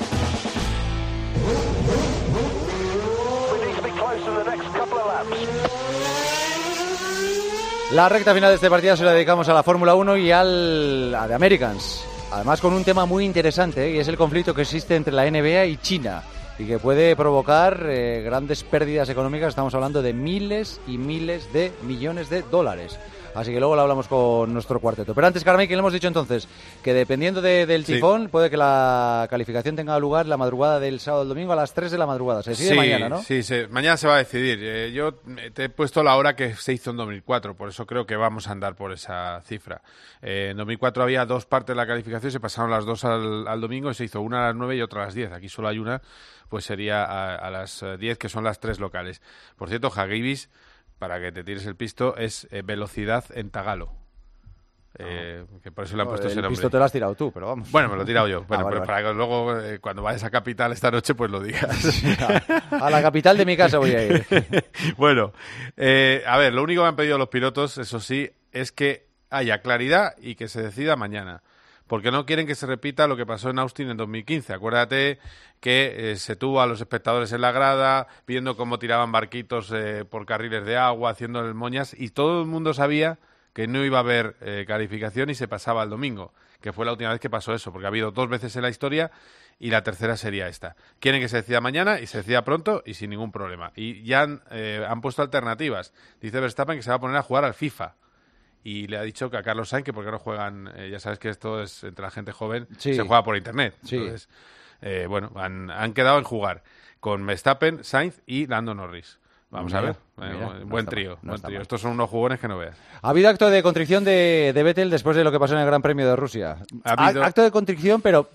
S3: La recta final de este partido se la dedicamos a la Fórmula uno y al a The Americans. Además con un tema muy interesante, ¿eh? Y es el conflicto que existe entre la N B A y China y que puede provocar eh, grandes pérdidas económicas. Estamos hablando de miles y miles de millones de dólares. Así que luego lo hablamos con nuestro cuarteto. Pero antes, Carmen, que le hemos dicho entonces que dependiendo de, del tifón, sí, puede que la calificación tenga lugar la madrugada del sábado al domingo a las tres de la madrugada. Se decide
S29: sí,
S3: mañana, ¿no?
S29: Sí, sí, mañana se va a decidir. Eh, yo te he puesto la hora que se hizo en dos mil cuatro, por eso creo que vamos a andar por esa cifra. Eh, en dos mil cuatro había dos partes de la calificación, se pasaron las dos al, al domingo y se hizo una a las nueve y otra a las diez. Aquí solo hay una, pues sería a, a las diez, que son las tres locales. Por cierto, Hagibis, para que te tires el pisto, es eh, velocidad en tagalo. Eh, que por eso le han puesto ese nombre.
S3: El pisto te lo has tirado tú, pero vamos.
S29: Bueno, me lo he tirado yo. Bueno,
S3: ah, vale,
S29: pero
S3: vale.
S29: para que luego, eh, cuando vayas a Capital esta noche, pues lo digas.
S3: A la capital de mi casa voy a ir.
S29: Bueno, eh, a ver, lo único que han pedido los pilotos, eso sí, es que haya claridad y que se decida mañana. Porque no quieren que se repita lo que pasó en Austin en dos mil quince. Acuérdate que eh, se tuvo a los espectadores en la grada, viendo cómo tiraban barquitos eh, por carriles de agua, haciendo el moñas, y todo el mundo sabía que no iba a haber eh, calificación y se pasaba el domingo, que fue la última vez que pasó eso, porque ha habido dos veces en la historia y la tercera sería esta. Quieren que se decida mañana y se decida pronto y sin ningún problema. Y ya han, eh, han puesto alternativas. Dice Verstappen que se va a poner a jugar al FIFA. Y le ha dicho que a Carlos Sainz, que porque no juegan, eh, ya sabes que esto es entre la gente joven,
S3: sí,
S29: se juega por internet.
S3: Sí.
S29: Entonces, eh, bueno, han, han quedado en jugar con Verstappen, Sainz y Lando Norris. Vamos mira, a ver, mira, eh, buen no trío, mal, no buen trío. Estos son unos jugones que no veas.
S3: Ha habido acto de contrición de, de Vettel después de lo que pasó en el Gran Premio de Rusia. Ha habido... Acto de contrición, pero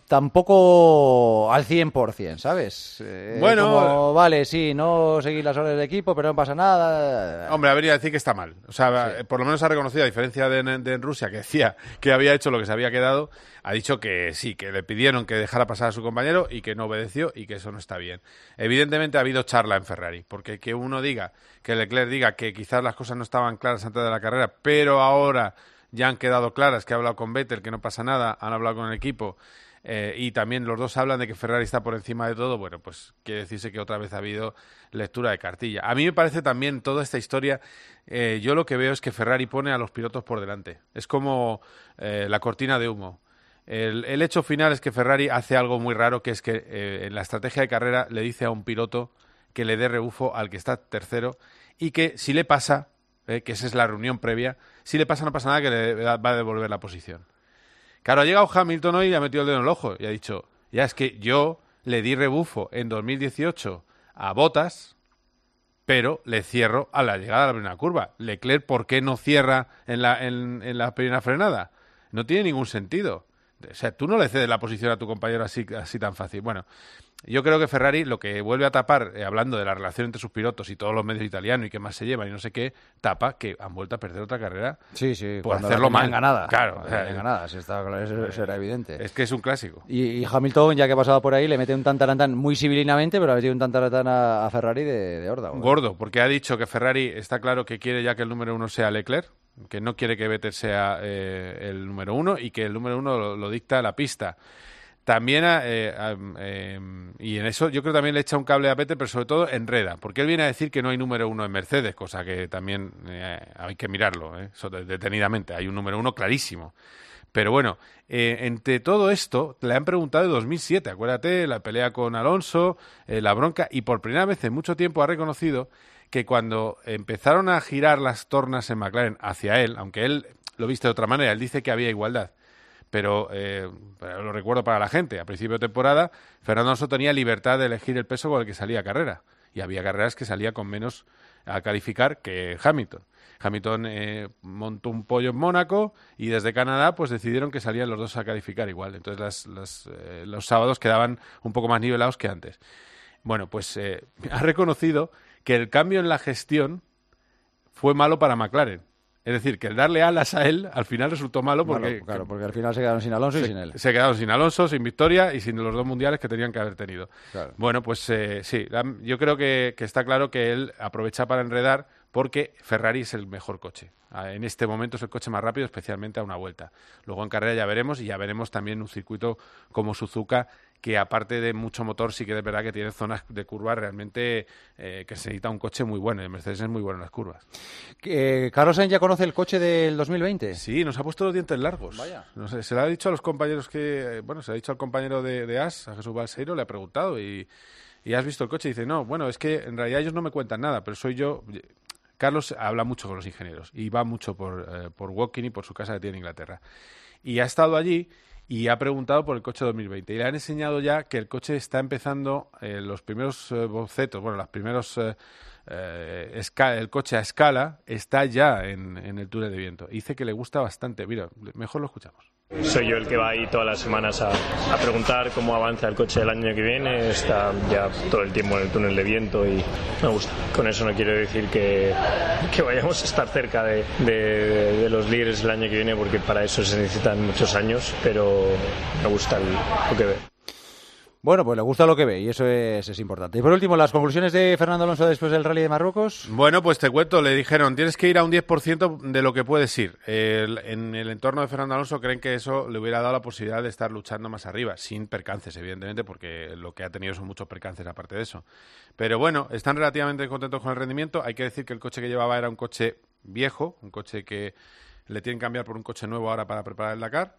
S3: tampoco al cien por ciento, ¿sabes? Eh,
S29: bueno,
S3: como, vale, sí, no seguir las órdenes del equipo, pero no pasa nada.
S29: Hombre, habría que decir que está mal. O sea, sí, por lo menos ha reconocido, a diferencia de, de en Rusia, que decía que había hecho lo que se había quedado, ha dicho que sí, que le pidieron que dejara pasar a su compañero y que no obedeció y que eso no está bien. Evidentemente ha habido charla en Ferrari, porque que uno diga, que Leclerc diga que quizás las cosas no estaban claras antes de la carrera, pero ahora ya han quedado claras, que ha hablado con Vettel, que no pasa nada, han hablado con el equipo, eh, y también los dos hablan de que Ferrari está por encima de todo, bueno, pues quiere decirse que otra vez ha habido lectura de cartilla. A mí me parece también toda esta historia, eh, yo lo que veo es que Ferrari pone a los pilotos por delante. Es como eh, la cortina de humo. El, el hecho final es que Ferrari hace algo muy raro, que es que eh, en la estrategia de carrera le dice a un piloto que le dé rebufo al que está tercero y que si le pasa, eh, que esa es la reunión previa, si le pasa no pasa nada, que le va a devolver la posición. Claro, ha llegado Hamilton hoy y ha metido el dedo en el ojo y ha dicho, ya es que yo le di rebufo en dos mil dieciocho a Bottas, pero le cierro a la llegada de la primera curva. Leclerc, ¿por qué no cierra en la, en, en la primera frenada? No tiene ningún sentido. O sea, tú no le cedes la posición a tu compañero así, así tan fácil. Bueno, yo creo que Ferrari lo que vuelve a tapar, eh, hablando de la relación entre sus pilotos y todos los medios italianos y qué más se llevan y no sé qué, tapa que han vuelto a perder otra carrera
S3: sí, sí,
S29: por hacerlo mal.
S3: Ganada.
S29: Claro,
S3: o sea, ganada, eso, está, eso, eso era evidente.
S29: Es que es un clásico.
S3: Y, y Hamilton, ya que ha pasado por ahí, le mete un tantarantán muy civilinamente, pero ha metido un tantarantán a, a Ferrari de, de horda. ¿Verdad?
S29: Gordo, porque ha dicho que Ferrari está claro que quiere ya que el número uno sea Leclerc, que no quiere que Vettel sea eh, el número uno y que el número uno lo, lo dicta la pista. También, eh, eh, y en eso yo creo que también le echa un cable a Vettel, pero sobre todo enreda, porque él viene a decir que no hay número uno en Mercedes, cosa que también eh, hay que mirarlo eh, detenidamente, hay un número uno clarísimo. Pero bueno, eh, entre todo esto, le han preguntado de dos mil siete, acuérdate, la pelea con Alonso, eh, la bronca, y por primera vez en mucho tiempo ha reconocido que cuando empezaron a girar las tornas en McLaren hacia él, aunque él lo viste de otra manera, él dice que había igualdad, pero eh, lo recuerdo para la gente, a principio de temporada, Fernando Alonso tenía libertad de elegir el peso con el que salía a carrera, y había carreras que salía con menos a calificar que Hamilton. Hamilton eh, montó un pollo en Mónaco y desde Canadá pues decidieron que salían los dos a calificar igual, entonces las, las, eh, los sábados quedaban un poco más nivelados que antes. Bueno, pues eh, ha reconocido que el cambio en la gestión fue malo para McLaren. Es decir, que el darle alas a él al final resultó malo porque...
S3: Malo, claro, porque al final se quedaron sin Alonso
S29: se,
S3: y sin él.
S29: Se quedaron sin Alonso, sin victoria y sin los dos mundiales que tenían que haber tenido.
S3: Claro.
S29: Bueno, pues eh, sí, yo creo que, que está claro que él aprovecha para enredar porque Ferrari es el mejor coche. En este momento es el coche más rápido, especialmente a una vuelta. Luego en carrera ya veremos y ya veremos también un circuito como Suzuka, que aparte de mucho motor sí que es verdad que tiene zonas de curvas realmente eh, que se necesita un coche muy bueno. El Mercedes es muy bueno en las curvas.
S3: Eh, ¿Carlos Sainz ya conoce el coche del dos mil veinte?
S29: Sí, nos ha puesto los dientes largos.
S3: Vaya.
S29: No sé, se le ha dicho a los compañeros que... Bueno, se le ha dicho al compañero de, de A S, a Jesús Balseiro, le ha preguntado y, y ¿has visto el coche? Y dice, no, bueno, es que en realidad ellos no me cuentan nada, pero soy yo... Carlos habla mucho con los ingenieros y va mucho por, eh, por Woking y por su casa que tiene en Inglaterra. Y ha estado allí y ha preguntado por el coche dos mil veinte. Y le han enseñado ya que el coche está empezando, eh, los primeros eh, bocetos, bueno, los primeros... Eh, eh, esca- el coche a escala está ya en, en el túnel de viento. Y dice que le gusta bastante. Mira, mejor lo escuchamos.
S4: Soy yo el que va ahí todas las semanas a, a preguntar cómo avanza el coche el año que viene. Está ya todo el tiempo en el túnel de viento y me gusta. Con eso no quiero decir que, que vayamos a estar cerca de, de, de los líderes el año que viene, porque para eso se necesitan muchos años, pero me gusta el, lo que veo.
S3: Bueno, pues le gusta lo que ve y eso es, es importante. Y por último, las conclusiones de Fernando Alonso después del Rally de Marruecos.
S29: Bueno, pues te cuento, le dijeron, tienes que ir a un diez por ciento de lo que puedes ir. El, en el entorno de Fernando Alonso creen que eso le hubiera dado la posibilidad de estar luchando más arriba, sin percances, evidentemente, porque lo que ha tenido son muchos percances aparte de eso. Pero bueno, están relativamente contentos con el rendimiento. Hay que decir que el coche que llevaba era un coche viejo, un coche que le tienen que cambiar por un coche nuevo ahora para preparar el Dakar.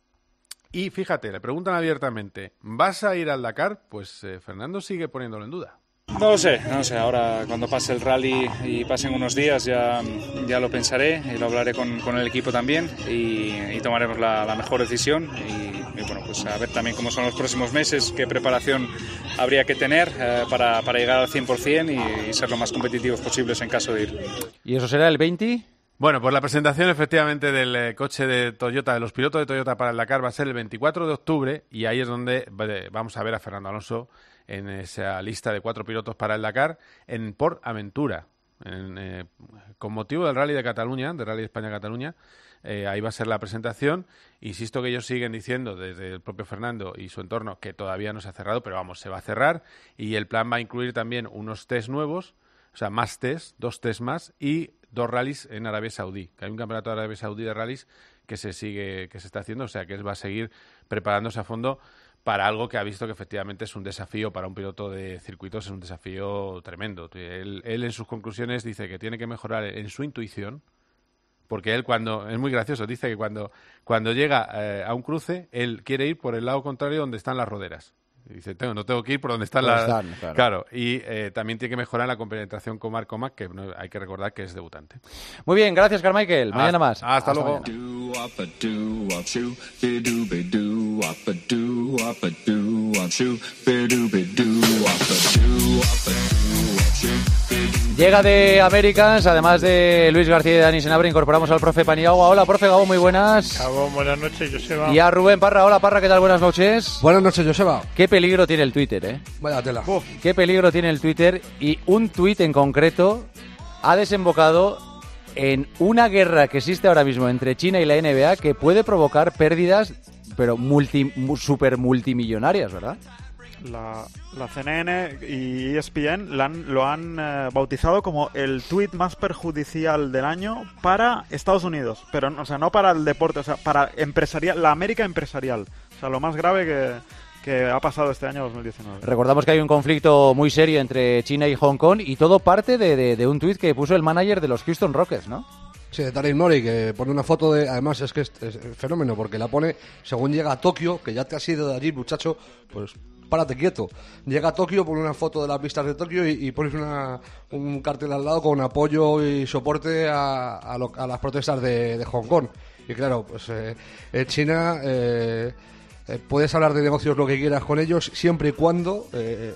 S29: Y fíjate, le preguntan abiertamente, ¿vas a ir al Dakar? Pues eh, Fernando sigue poniéndolo en duda.
S5: No lo sé, no lo sé. Ahora cuando pase el rally y pasen unos días ya, ya lo pensaré y lo hablaré con, con el equipo también y, y tomaremos la, la mejor decisión y, y bueno, pues a ver también cómo son los próximos meses, qué preparación habría que tener eh, para, para llegar al cien por ciento y, y ser lo más competitivos posibles en caso de ir.
S3: ¿Y eso será el veinte?
S29: Bueno, pues la presentación efectivamente del eh, coche de Toyota, de los pilotos de Toyota para el Dakar va a ser el veinticuatro de octubre y ahí es donde eh, vamos a ver a Fernando Alonso en esa lista de cuatro pilotos para el Dakar en Port Aventura, en, eh, con motivo del Rally de Cataluña, del Rally de España-Cataluña. Eh, ahí va a ser la presentación. Insisto que ellos siguen diciendo desde el propio Fernando y su entorno que todavía no se ha cerrado, pero vamos, se va a cerrar y el plan va a incluir también unos test nuevos, o sea, más test, dos test más y dos rallies en Arabia Saudí, que hay un campeonato de Arabia Saudí de rallies que se sigue, que se está haciendo, o sea que él va a seguir preparándose a fondo para algo que ha visto que efectivamente es un desafío para un piloto de circuitos, es un desafío tremendo. Él, él en sus conclusiones dice que tiene que mejorar en su intuición, porque él cuando, es muy gracioso, dice que cuando, cuando llega eh, a un cruce, él quiere ir por el lado contrario donde están las roderas. Y dice, tengo, no tengo que ir por donde están las...
S3: Están, claro.
S29: claro. Y eh, también tiene que mejorar la compenetración con Marc Comac, que no, hay que recordar que es debutante.
S3: Muy bien, gracias, Carmichael. Mañana
S29: hasta,
S3: más.
S29: Hasta, hasta luego.
S3: Llega de Americans, además de Luis García y Dani Senabre, incorporamos al profe Paniagua. Hola, profe Gabo, muy buenas.
S6: Gabo, buenas noches, Joseba.
S3: Y a Rubén Parra. Hola, Parra, ¿qué tal? Buenas noches.
S7: Buenas noches, Joseba.
S3: Qué peligro tiene el Twitter, ¿eh?
S7: Vaya tela.
S3: Uf. Qué peligro tiene el Twitter, y un tuit en concreto ha desembocado en una guerra que existe ahora mismo entre China y la N B A que puede provocar pérdidas, pero multi, super multimillonarias, ¿verdad?
S8: La, la C N N y E S P N la han, lo han eh, bautizado como el tuit más perjudicial del año para Estados Unidos, pero o sea, no para el deporte, o sea, para empresarial, la América empresarial, o sea, lo más grave que, que ha pasado este año dos mil diecinueve.
S3: Recordamos que hay un conflicto muy serio entre China y Hong Kong, y todo parte de, de, de un tuit que puso el manager de los Houston Rockets, ¿no?
S7: Sí, de Daryl Morey, que pone una foto de... Además, es que es, es fenómeno, porque la pone según llega a Tokio, que ya te has ido de allí, muchacho, pues párate quieto. Llega a Tokio, pone una foto de las pistas de Tokio y, y pones una, un cartel al lado con apoyo y soporte a, a, lo, a las protestas de, de Hong Kong. Y claro, pues eh, en China... Eh, Eh, puedes hablar de negocios lo que quieras con ellos, siempre y cuando eh,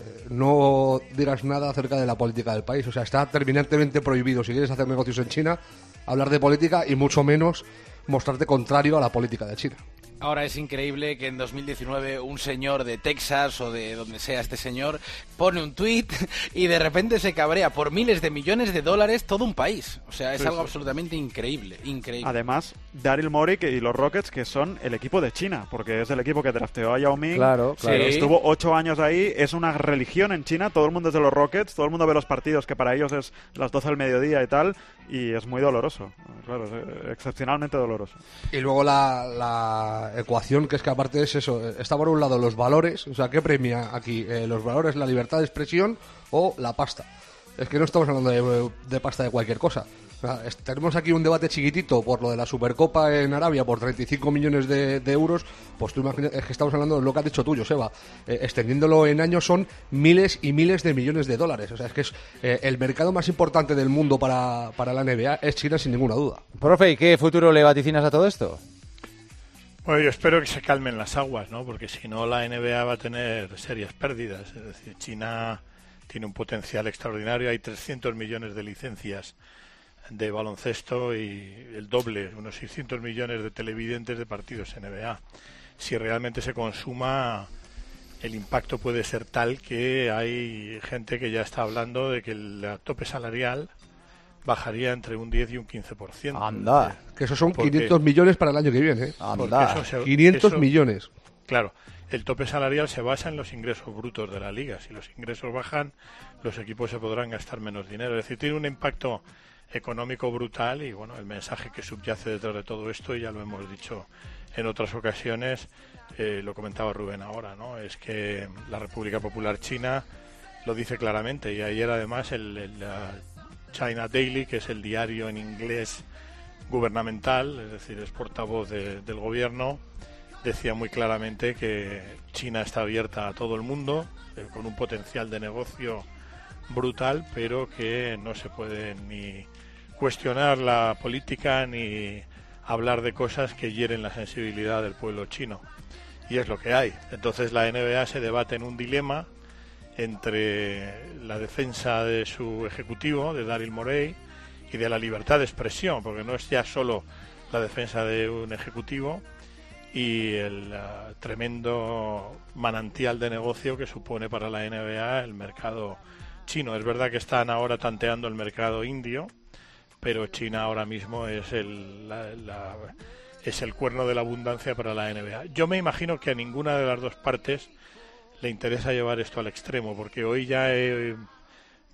S7: no digas nada acerca de la política del país. O sea, está terminantemente prohibido, si quieres hacer negocios en China, hablar de política, y mucho menos mostrarte contrario a la política de China.
S9: Ahora es increíble que en dos mil diecinueve un señor de Texas o de donde sea este señor pone un tuit y de repente se cabrea por miles de millones de dólares todo un país. O sea, es sí, algo sí. absolutamente increíble, increíble.
S8: Además, Daryl Morey y los Rockets, que son el equipo de China, porque es el equipo que drafteó a Yao Ming.
S3: Claro, claro.
S8: Sí. Estuvo ocho años ahí, es una religión en China, todo el mundo es de los Rockets, todo el mundo ve los partidos, que para ellos es las doce del mediodía y tal, y es muy doloroso, claro, es excepcionalmente doloroso.
S7: Y luego la, la ecuación, que es que aparte es eso, está por un lado los valores, o sea, ¿qué premia aquí? Eh, los valores, la libertad de expresión o la pasta. Es que no estamos hablando de, de pasta de cualquier cosa. O sea, es, tenemos aquí un debate chiquitito por lo de la Supercopa en Arabia por treinta y cinco millones de, de euros. Pues tú imaginas, es que estamos hablando de lo que has dicho tú, Joseba. Eh, extendiéndolo en años son miles y miles de millones de dólares. O sea, es que es eh, el mercado más importante del mundo para, para la N B A es China, sin ninguna duda.
S3: Profe, ¿y qué futuro le vaticinas a todo esto?
S6: Bueno, yo espero que se calmen las aguas, ¿no? Porque si no, la N B A va a tener serias pérdidas. Es decir, China tiene un potencial extraordinario. Hay trescientos millones de licencias de baloncesto y el doble, unos seiscientos millones de televidentes de partidos N B A. Si realmente se consuma, el impacto puede ser tal que hay gente que ya está hablando de que el tope salarial bajaría entre un diez y un quince por ciento.
S3: Anda.
S7: Que esos son
S6: porque,
S7: quinientos millones para el año que viene. ¿eh?
S3: Anda.
S6: Eso se,
S7: quinientos
S6: eso,
S7: millones.
S6: Claro, el tope salarial se basa en los ingresos brutos de la liga. Si los ingresos bajan, los equipos se podrán gastar menos dinero. Es decir, tiene un impacto económico brutal y bueno, el mensaje que subyace detrás de todo esto, y ya lo hemos dicho en otras ocasiones, eh, lo comentaba Rubén ahora, ¿no? Es que la República Popular China lo dice claramente, y ayer además el, el China Daily, que es el diario en inglés gubernamental, es decir, es portavoz de, del gobierno, decía muy claramente que China está abierta a todo el mundo, eh, con un potencial de negocio brutal, pero que no se puede ni cuestionar la política ni hablar de cosas que hieren la sensibilidad del pueblo chino. Y es lo que hay. Entonces la N B A se debate en un dilema entre la defensa de su ejecutivo, de Daryl Morey, y de la libertad de expresión, porque no es ya solo la defensa de un ejecutivo, y el uh, tremendo manantial de negocio que supone para la N B A el mercado chino. Es verdad que están ahora tanteando el mercado indio, pero China ahora mismo es el, la, la, es el cuerno de la abundancia para la N B A. Yo me imagino que a ninguna de las dos partes le interesa llevar esto al extremo, porque hoy ya he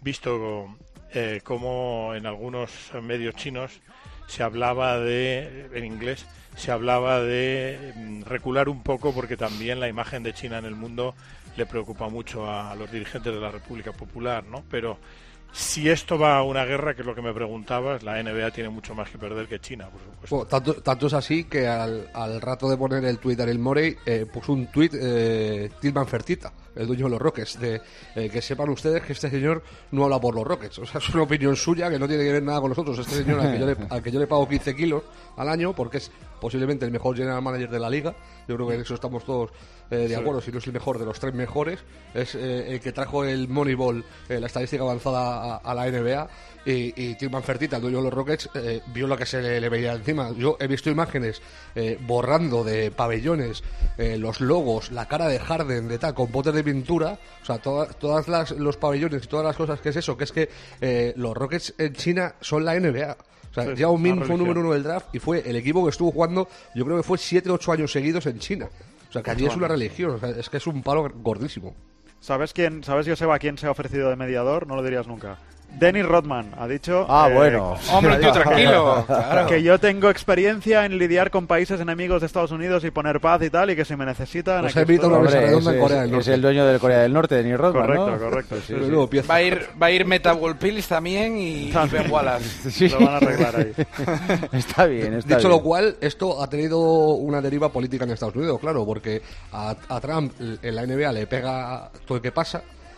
S6: visto eh, cómo en algunos medios chinos se hablaba de, en inglés, se hablaba de mm, recular un poco porque también la imagen de China en el mundo le preocupa mucho a los dirigentes de la República Popular, ¿no? Pero si esto va a una guerra, que es lo que me preguntabas, la N B A tiene mucho más que perder que China, por supuesto.
S7: Bueno, tanto, tanto es así que al, al rato de poner el tuit Daryl Morey, eh, puso un tuit eh, Tillman Fertitta, el dueño de los Rockets, de eh, que sepan ustedes que este señor no habla por los Rockets. O sea, es una opinión suya que no tiene que ver nada con nosotros. Este señor al que yo le, al que yo le pago quince kilos al año, porque es posiblemente el mejor general manager de la liga. Yo creo que en eso estamos todos eh, de sí. acuerdo, si no es el mejor de los tres mejores. Es eh, el que trajo el Moneyball, eh, la estadística avanzada a, a la N B A. Y, y Tillman Fertitta, el dueño de los Rockets, eh, vio lo que se le, le veía encima. Yo he visto imágenes eh, borrando de pabellones eh, los logos, la cara de Harden, de tal, con botes de pintura. O sea, todas todas las, los pabellones y todas las cosas que es eso, que es que eh, los Rockets en China son la N B A. O sea, Yao Ming fue número uno del draft y fue el equipo que estuvo jugando, yo creo que fue siete o ocho años seguidos en China. O sea, que allí es una religión, o sea, es que es un palo gordísimo.
S8: ¿Sabes quién, sabes, Joseba, quién se ha ofrecido de mediador? No lo dirías nunca. Dennis Rodman ha dicho...
S10: Ah, eh, bueno.
S8: Hombre, tío, tranquilo. Claro. Que yo tengo experiencia en lidiar con países enemigos de Estados Unidos y poner paz y tal, y que si me necesitan...
S7: Pues he visto una mesa redonda en Corea del Norte.
S10: Es el dueño de Corea del Norte, Dennis Rodman,
S8: correcto,
S10: ¿no?
S8: Correcto, sí,
S10: sí,
S8: sí.
S10: sí.
S9: Va a ir, va a ir Meta World Pills también y, y Ben Wallace.
S10: Sí.
S8: Lo van a arreglar ahí.
S10: Está bien, está
S7: Dicho
S10: bien.
S7: lo cual, esto ha tenido una deriva política en Estados Unidos, claro, porque a, a Trump en la N B A le pega todo lo que pasa.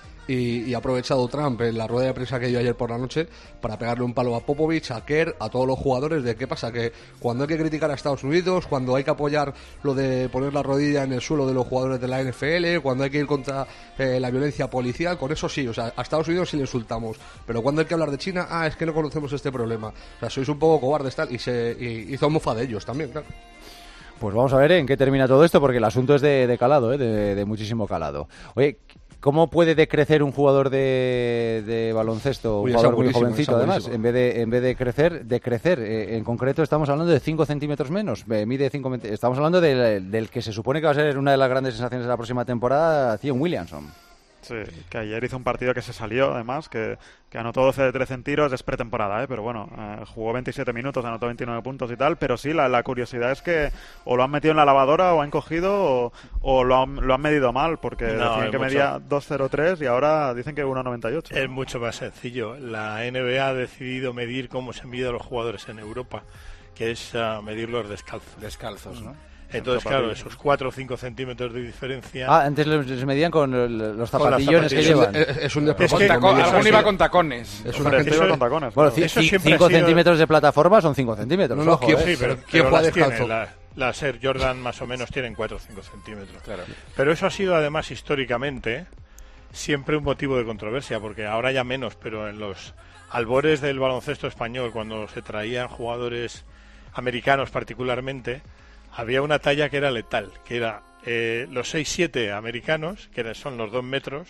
S7: Y, y ha aprovechado Trump en la rueda de prensa que dio ayer por la noche para pegarle un palo a Popovich, a Kerr, a todos los jugadores de qué pasa, que cuando hay que criticar a Estados Unidos, cuando hay que apoyar lo de poner la rodilla en el suelo de los jugadores de la N F L, cuando hay que ir contra eh, la violencia policial, con eso sí, o sea, a Estados Unidos sí le insultamos, pero cuando hay que hablar de China, ah, es que no conocemos este problema, o sea, sois un poco cobardes tal, y se y hizo mofa de ellos también, claro.
S10: Pues vamos a ver en qué termina todo esto, porque el asunto es de, de calado, ¿eh? de, de muchísimo calado. Oye, ¿cómo puede decrecer un jugador de, de baloncesto, un
S7: Uy,
S10: jugador muy
S7: buenísimo,
S10: jovencito además, en vez de en vez de crecer, de crecer? Eh, en concreto estamos hablando de cinco centímetros menos, eh, mide cinco, estamos hablando del, del que se supone que va a ser una de las grandes sensaciones de la próxima temporada, Zion Williamson.
S8: Sí, que ayer hizo un partido que se salió, además, que, que anotó doce de trece en tiros, es pretemporada, ¿eh? Pero bueno, eh, jugó veintisiete minutos, anotó veintinueve puntos y tal, pero sí, la, la curiosidad es que o lo han metido en la lavadora o han cogido o, o lo, han, lo han medido mal, porque
S6: No,
S8: decían
S6: es
S8: que
S6: mucho-
S8: medía dos cero tres y ahora dicen que uno noventa y ocho.
S6: Es mucho más sencillo. La N B A ha decidido medir cómo se miden los jugadores en Europa, que es uh, medirlos descalzos.
S9: Descalzos, ¿no?
S6: Entonces, claro, esos cuatro o cinco centímetros de diferencia...
S10: Ah, antes les, les medían con el- los
S6: Con las
S10: zapatillones que
S6: zapatillas.
S10: llevan.
S7: Es, es un
S6: Es que-
S7: despropósito.
S6: Taco-
S7: medir
S6: algún
S7: así.
S9: iba con tacones.
S7: Es
S8: Hombre,
S7: una
S8: este
S7: gente...
S8: iba con tacones.
S10: Bueno,
S8: claro.
S6: Eso
S10: cinco
S6: siempre ha sido-
S10: centímetros de plataforma son cinco centímetros.
S7: No, no,
S10: ojo,
S7: ¿quién-
S10: ¿eh?
S6: Sí, pero,
S7: ¿Quién
S6: pero
S7: juega
S6: las tiene,
S7: descalzo?
S6: la- las Air Jordan más o menos tienen cuatro o cinco centímetros. Claro. Pero eso ha sido además históricamente siempre un motivo de controversia, porque ahora ya menos, pero en los albores del baloncesto español, cuando se traían jugadores americanos particularmente, había una talla que era letal, que era eh, los seis siete americanos, que era- son los dos metros,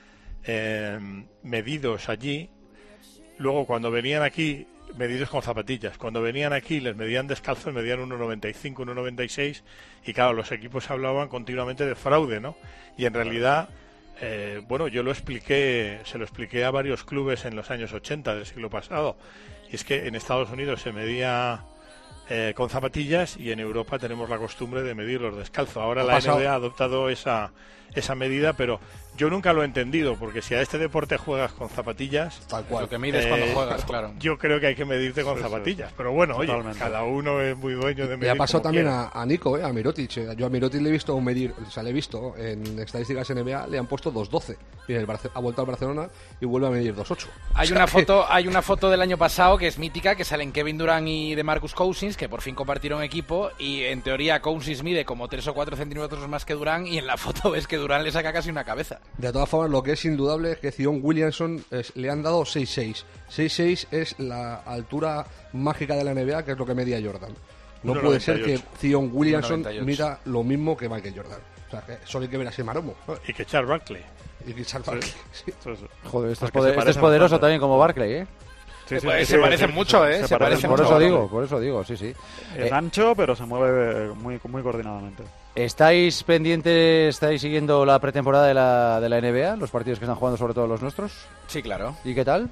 S6: eh, medidos allí. Luego, cuando venían aquí, medidos con zapatillas. Cuando venían aquí, les medían descalzos, medían uno noventa y cinco, uno noventa y seis. Y claro, los equipos hablaban continuamente de fraude, ¿no? Y en realidad, eh, bueno, yo lo expliqué, se lo expliqué a varios clubes en los años ochenta del siglo pasado. Y es que en Estados Unidos se medía eh, con zapatillas y en Europa tenemos la costumbre de medirlos descalzo. Ahora
S7: Ha
S6: la
S7: pasado-
S6: N B A ha adoptado esa, esa medida, pero yo nunca lo he entendido, porque si a este deporte juegas con zapatillas...
S7: Tal cual.
S9: Lo que mides cuando juegas, claro.
S6: Yo creo que hay que medirte con
S8: Sí, sí.
S6: zapatillas. Pero bueno, oye,
S8: Totalmente.
S6: cada uno es muy dueño de medir.
S7: Le ha pasado
S6: como
S7: también
S6: quiera.
S7: a, a Nico, eh, a Mirotic. eh. Yo a Mirotic le he visto medir, o sea, le he visto en estadísticas N B A, le han puesto dos doce. Y el Barce- ha vuelto al Barcelona y vuelve a medir dos ocho.
S9: Hay una foto, hay una foto del año pasado que es mítica, que salen Kevin Durant y DeMarcus Cousins, que por fin compartieron equipo, y en teoría Cousins mide como tres o cuatro centímetros más que Durant, y en la foto ves que Durant le saca casi una cabeza.
S7: De todas formas, lo que es indudable es que Zion Williamson es- le han dado seis seis. seis seis es la altura mágica de la N B A, que es lo que medía Jordan. No
S6: uno
S7: puede ser
S6: noventa y ocho.
S7: que Zion Williamson
S9: uno noventa y ocho.
S7: mida lo mismo que Michael Jordan. O sea, que solo hay que ver a ese maromo. ¿no?
S6: Y que Charles Barkley.
S7: Y que Charles Barkley, sí.
S8: Sí, sí.
S10: Joder, esto es,
S8: Porque
S10: poder-
S8: se
S10: esto es
S8: parecen
S10: poderoso
S8: bastante.
S10: también como Barclay, ¿eh?
S8: Sí, sí,
S9: Pues
S8: sí,
S9: se
S8: sí,
S9: parecen
S8: sí,
S9: mucho,
S8: se-
S9: ¿eh?
S8: se
S9: Se
S8: parecen
S9: parecen
S10: Por
S8: mucho.
S10: eso digo, por eso digo, sí, sí.
S8: Es
S10: Eh,
S8: ancho, pero se mueve muy, muy coordinadamente.
S10: ¿Estáis pendientes, estáis siguiendo la pretemporada de la, de la N B A, los partidos que están jugando, sobre todo los nuestros?
S9: Sí, claro.
S10: ¿Y qué tal?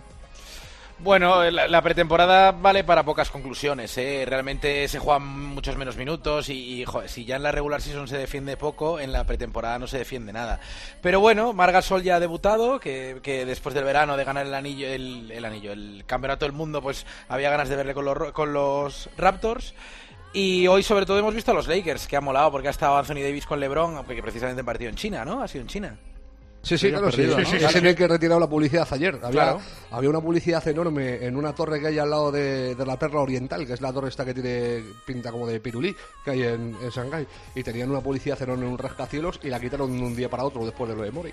S9: Bueno, la, la pretemporada vale para pocas conclusiones, ¿eh? Realmente se juegan muchos menos minutos y, y joder, si ya en la regular season se defiende poco, en la pretemporada no se defiende nada. Pero bueno, Marc Gasol ya ha debutado, que, que después del verano de ganar el anillo, el, el anillo, el campeonato del mundo, pues había ganas de verle con los, con los Raptors. Y hoy sobre todo hemos visto a los Lakers, que ha molado porque ha estado Anthony Davis con LeBron, aunque precisamente en partido en China, ¿no? Ha sido en China.
S7: Sí, sí, claro, sí.
S6: perdido,
S7: sí,
S6: ¿no?
S7: sí,
S6: Claro.
S7: Ese en el que retiraron la publicidad ayer. Había,
S9: Claro.
S7: había una publicidad enorme en una torre que hay al lado de, de la Perla Oriental, que es la torre esta que tiene pinta como de pirulí, que hay en, en Shanghái. Y tenían una publicidad enorme en un rascacielos y la quitaron de un día para otro después de lo de Mori.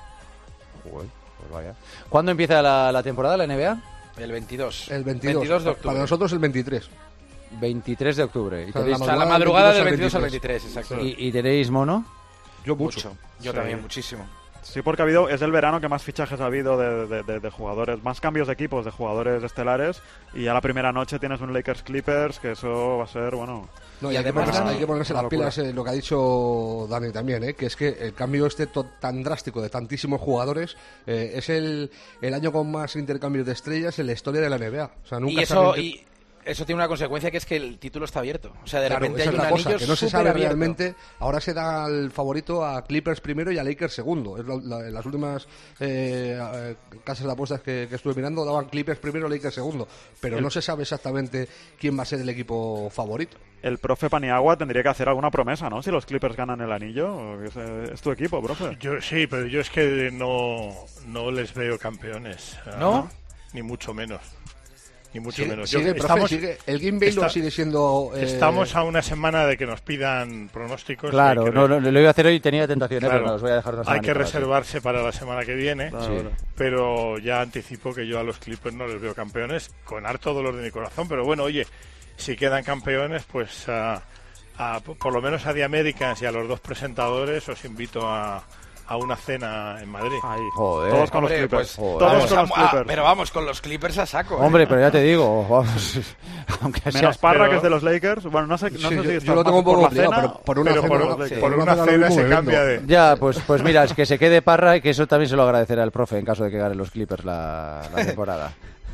S10: Joder, pues vaya. ¿Cuándo empieza la, la temporada, la N B A?
S9: El veintidós.
S7: El veintidós.
S9: veintidós de octubre.
S7: Para nosotros el veintitrés.
S10: veintitrés de octubre. ¿Y,
S7: O sea,
S10: tenéis,
S9: O sea, la madrugada del veintidós al veintitrés, exacto.
S10: ¿Y, y tenéis mono?
S7: Yo mucho.
S9: Yo
S8: Sí.
S9: también, muchísimo.
S8: Sí, porque ha habido, es el verano que más fichajes ha habido de, de, de, de jugadores, más cambios de equipos, de jugadores estelares, y ya la primera noche tienes un Lakers Clippers, que eso va a ser, bueno...
S7: No, y,
S9: Y
S7: hay, que
S9: además,
S7: ponerse,
S9: Dani,
S7: hay que ponerse
S8: una
S7: las
S8: locura.
S7: pilas, eh, lo que ha dicho Dani también, eh, que es que el cambio este to- tan drástico de tantísimos jugadores eh, es el, el año con más intercambios de estrellas en la historia de la N B A. O sea, nunca
S9: Y
S7: se
S9: eso,
S7: había-
S9: y eso tiene una consecuencia, que es que el título está abierto. O sea, de
S7: Claro,
S9: repente
S7: esa
S9: hay
S7: es
S9: un
S7: la cosa,
S9: anillo
S7: que no se sabe
S9: superabierto.
S7: realmente. Ahora se da el favorito a Clippers primero y a Lakers segundo. Es lo- la- las últimas eh, eh, casas de apuestas que, que estuve mirando daban Clippers primero, Lakers segundo. Pero
S8: El-
S7: no se sabe exactamente quién va a ser el equipo favorito.
S8: El profe Paniagua tendría que hacer alguna promesa, ¿no? Si los Clippers ganan el anillo, es, es tu equipo, profe.
S6: Yo sí, pero yo es que no, no les veo campeones. ah,
S9: ¿No?
S6: Ni mucho menos. Ni mucho
S7: Sigue,
S6: menos. Yo-
S7: sigue, profe,
S6: estamos,
S7: sigue. El Game Baylor
S6: está-
S7: sigue siendo. eh,
S6: estamos a una semana de que nos pidan pronósticos.
S10: Claro,
S6: hay que
S10: no,
S6: ver-
S10: no, lo iba a hacer hoy y tenía tentación, ¿eh?
S6: Claro,
S10: pero no, los voy a dejar una
S6: hay
S10: semanita
S6: que
S10: más, sí.
S6: reservarse para la semana que viene,
S10: Sí.
S6: pero ya anticipo que yo a los Clippers no les veo campeones, con harto dolor de mi corazón, pero bueno, oye, si quedan campeones, pues a, a- por lo menos a The Americans y a los dos presentadores os invito a, a una cena en Madrid.
S8: Ahí.
S10: Joder.
S8: Todos con
S9: Hombre,
S8: los Clippers.
S9: pues,
S10: Joder.
S8: Todos
S9: vamos
S8: con
S9: a-
S8: los
S9: ah,
S8: Clippers.
S9: pero vamos, con los Clippers a saco. ¿eh?
S10: Hombre, pero ya te digo, vamos, aunque sea...
S8: Menos Parra,
S6: pero-
S8: que es de los Lakers. Bueno, no sé, no
S7: Sí,
S8: sé
S7: yo-
S8: si
S7: yo
S8: está
S7: lo tengo un
S8: por
S7: poco
S8: la
S7: complicado,
S8: cena,
S7: pero por una
S6: pero
S7: cena,
S6: por,
S7: no,
S6: por
S7: sí.
S6: una
S7: cena
S6: cena
S7: mismo
S6: se
S7: evento.
S6: cambia de...
S10: Ya, pues, pues mira, es que se quede Parra y que eso también se lo agradecerá el profe en caso de que ganen los Clippers la, la temporada.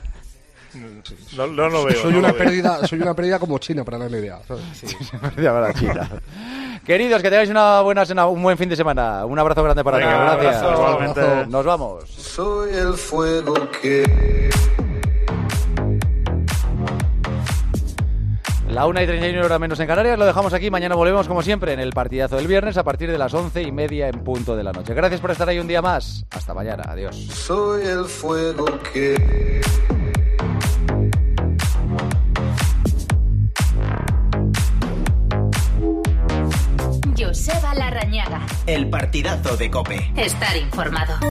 S6: No, no lo veo.
S7: Soy
S6: no
S7: una
S6: lo veo.
S7: pérdida, soy una pérdida como China para la N B A. ¿sabes?
S10: Ya va la China. Queridos, que tengáis una buena cena, un buen fin de semana. Un abrazo grande para
S6: Venga,
S10: todos.
S6: un
S10: Gracias.
S6: abrazo.
S8: Igualmente.
S10: Nos vamos.
S26: Soy el fuego que...
S10: La una y treinta y uno hora menos en Canarias, lo dejamos aquí. Mañana volvemos como siempre en el partidazo del viernes a partir de las once y media en punto de la noche. Gracias por estar ahí un día más. Hasta mañana. Adiós.
S26: Soy el fuego que...
S1: Joseba Larrañaga.
S2: El partidazo de COPE.
S1: Estar informado.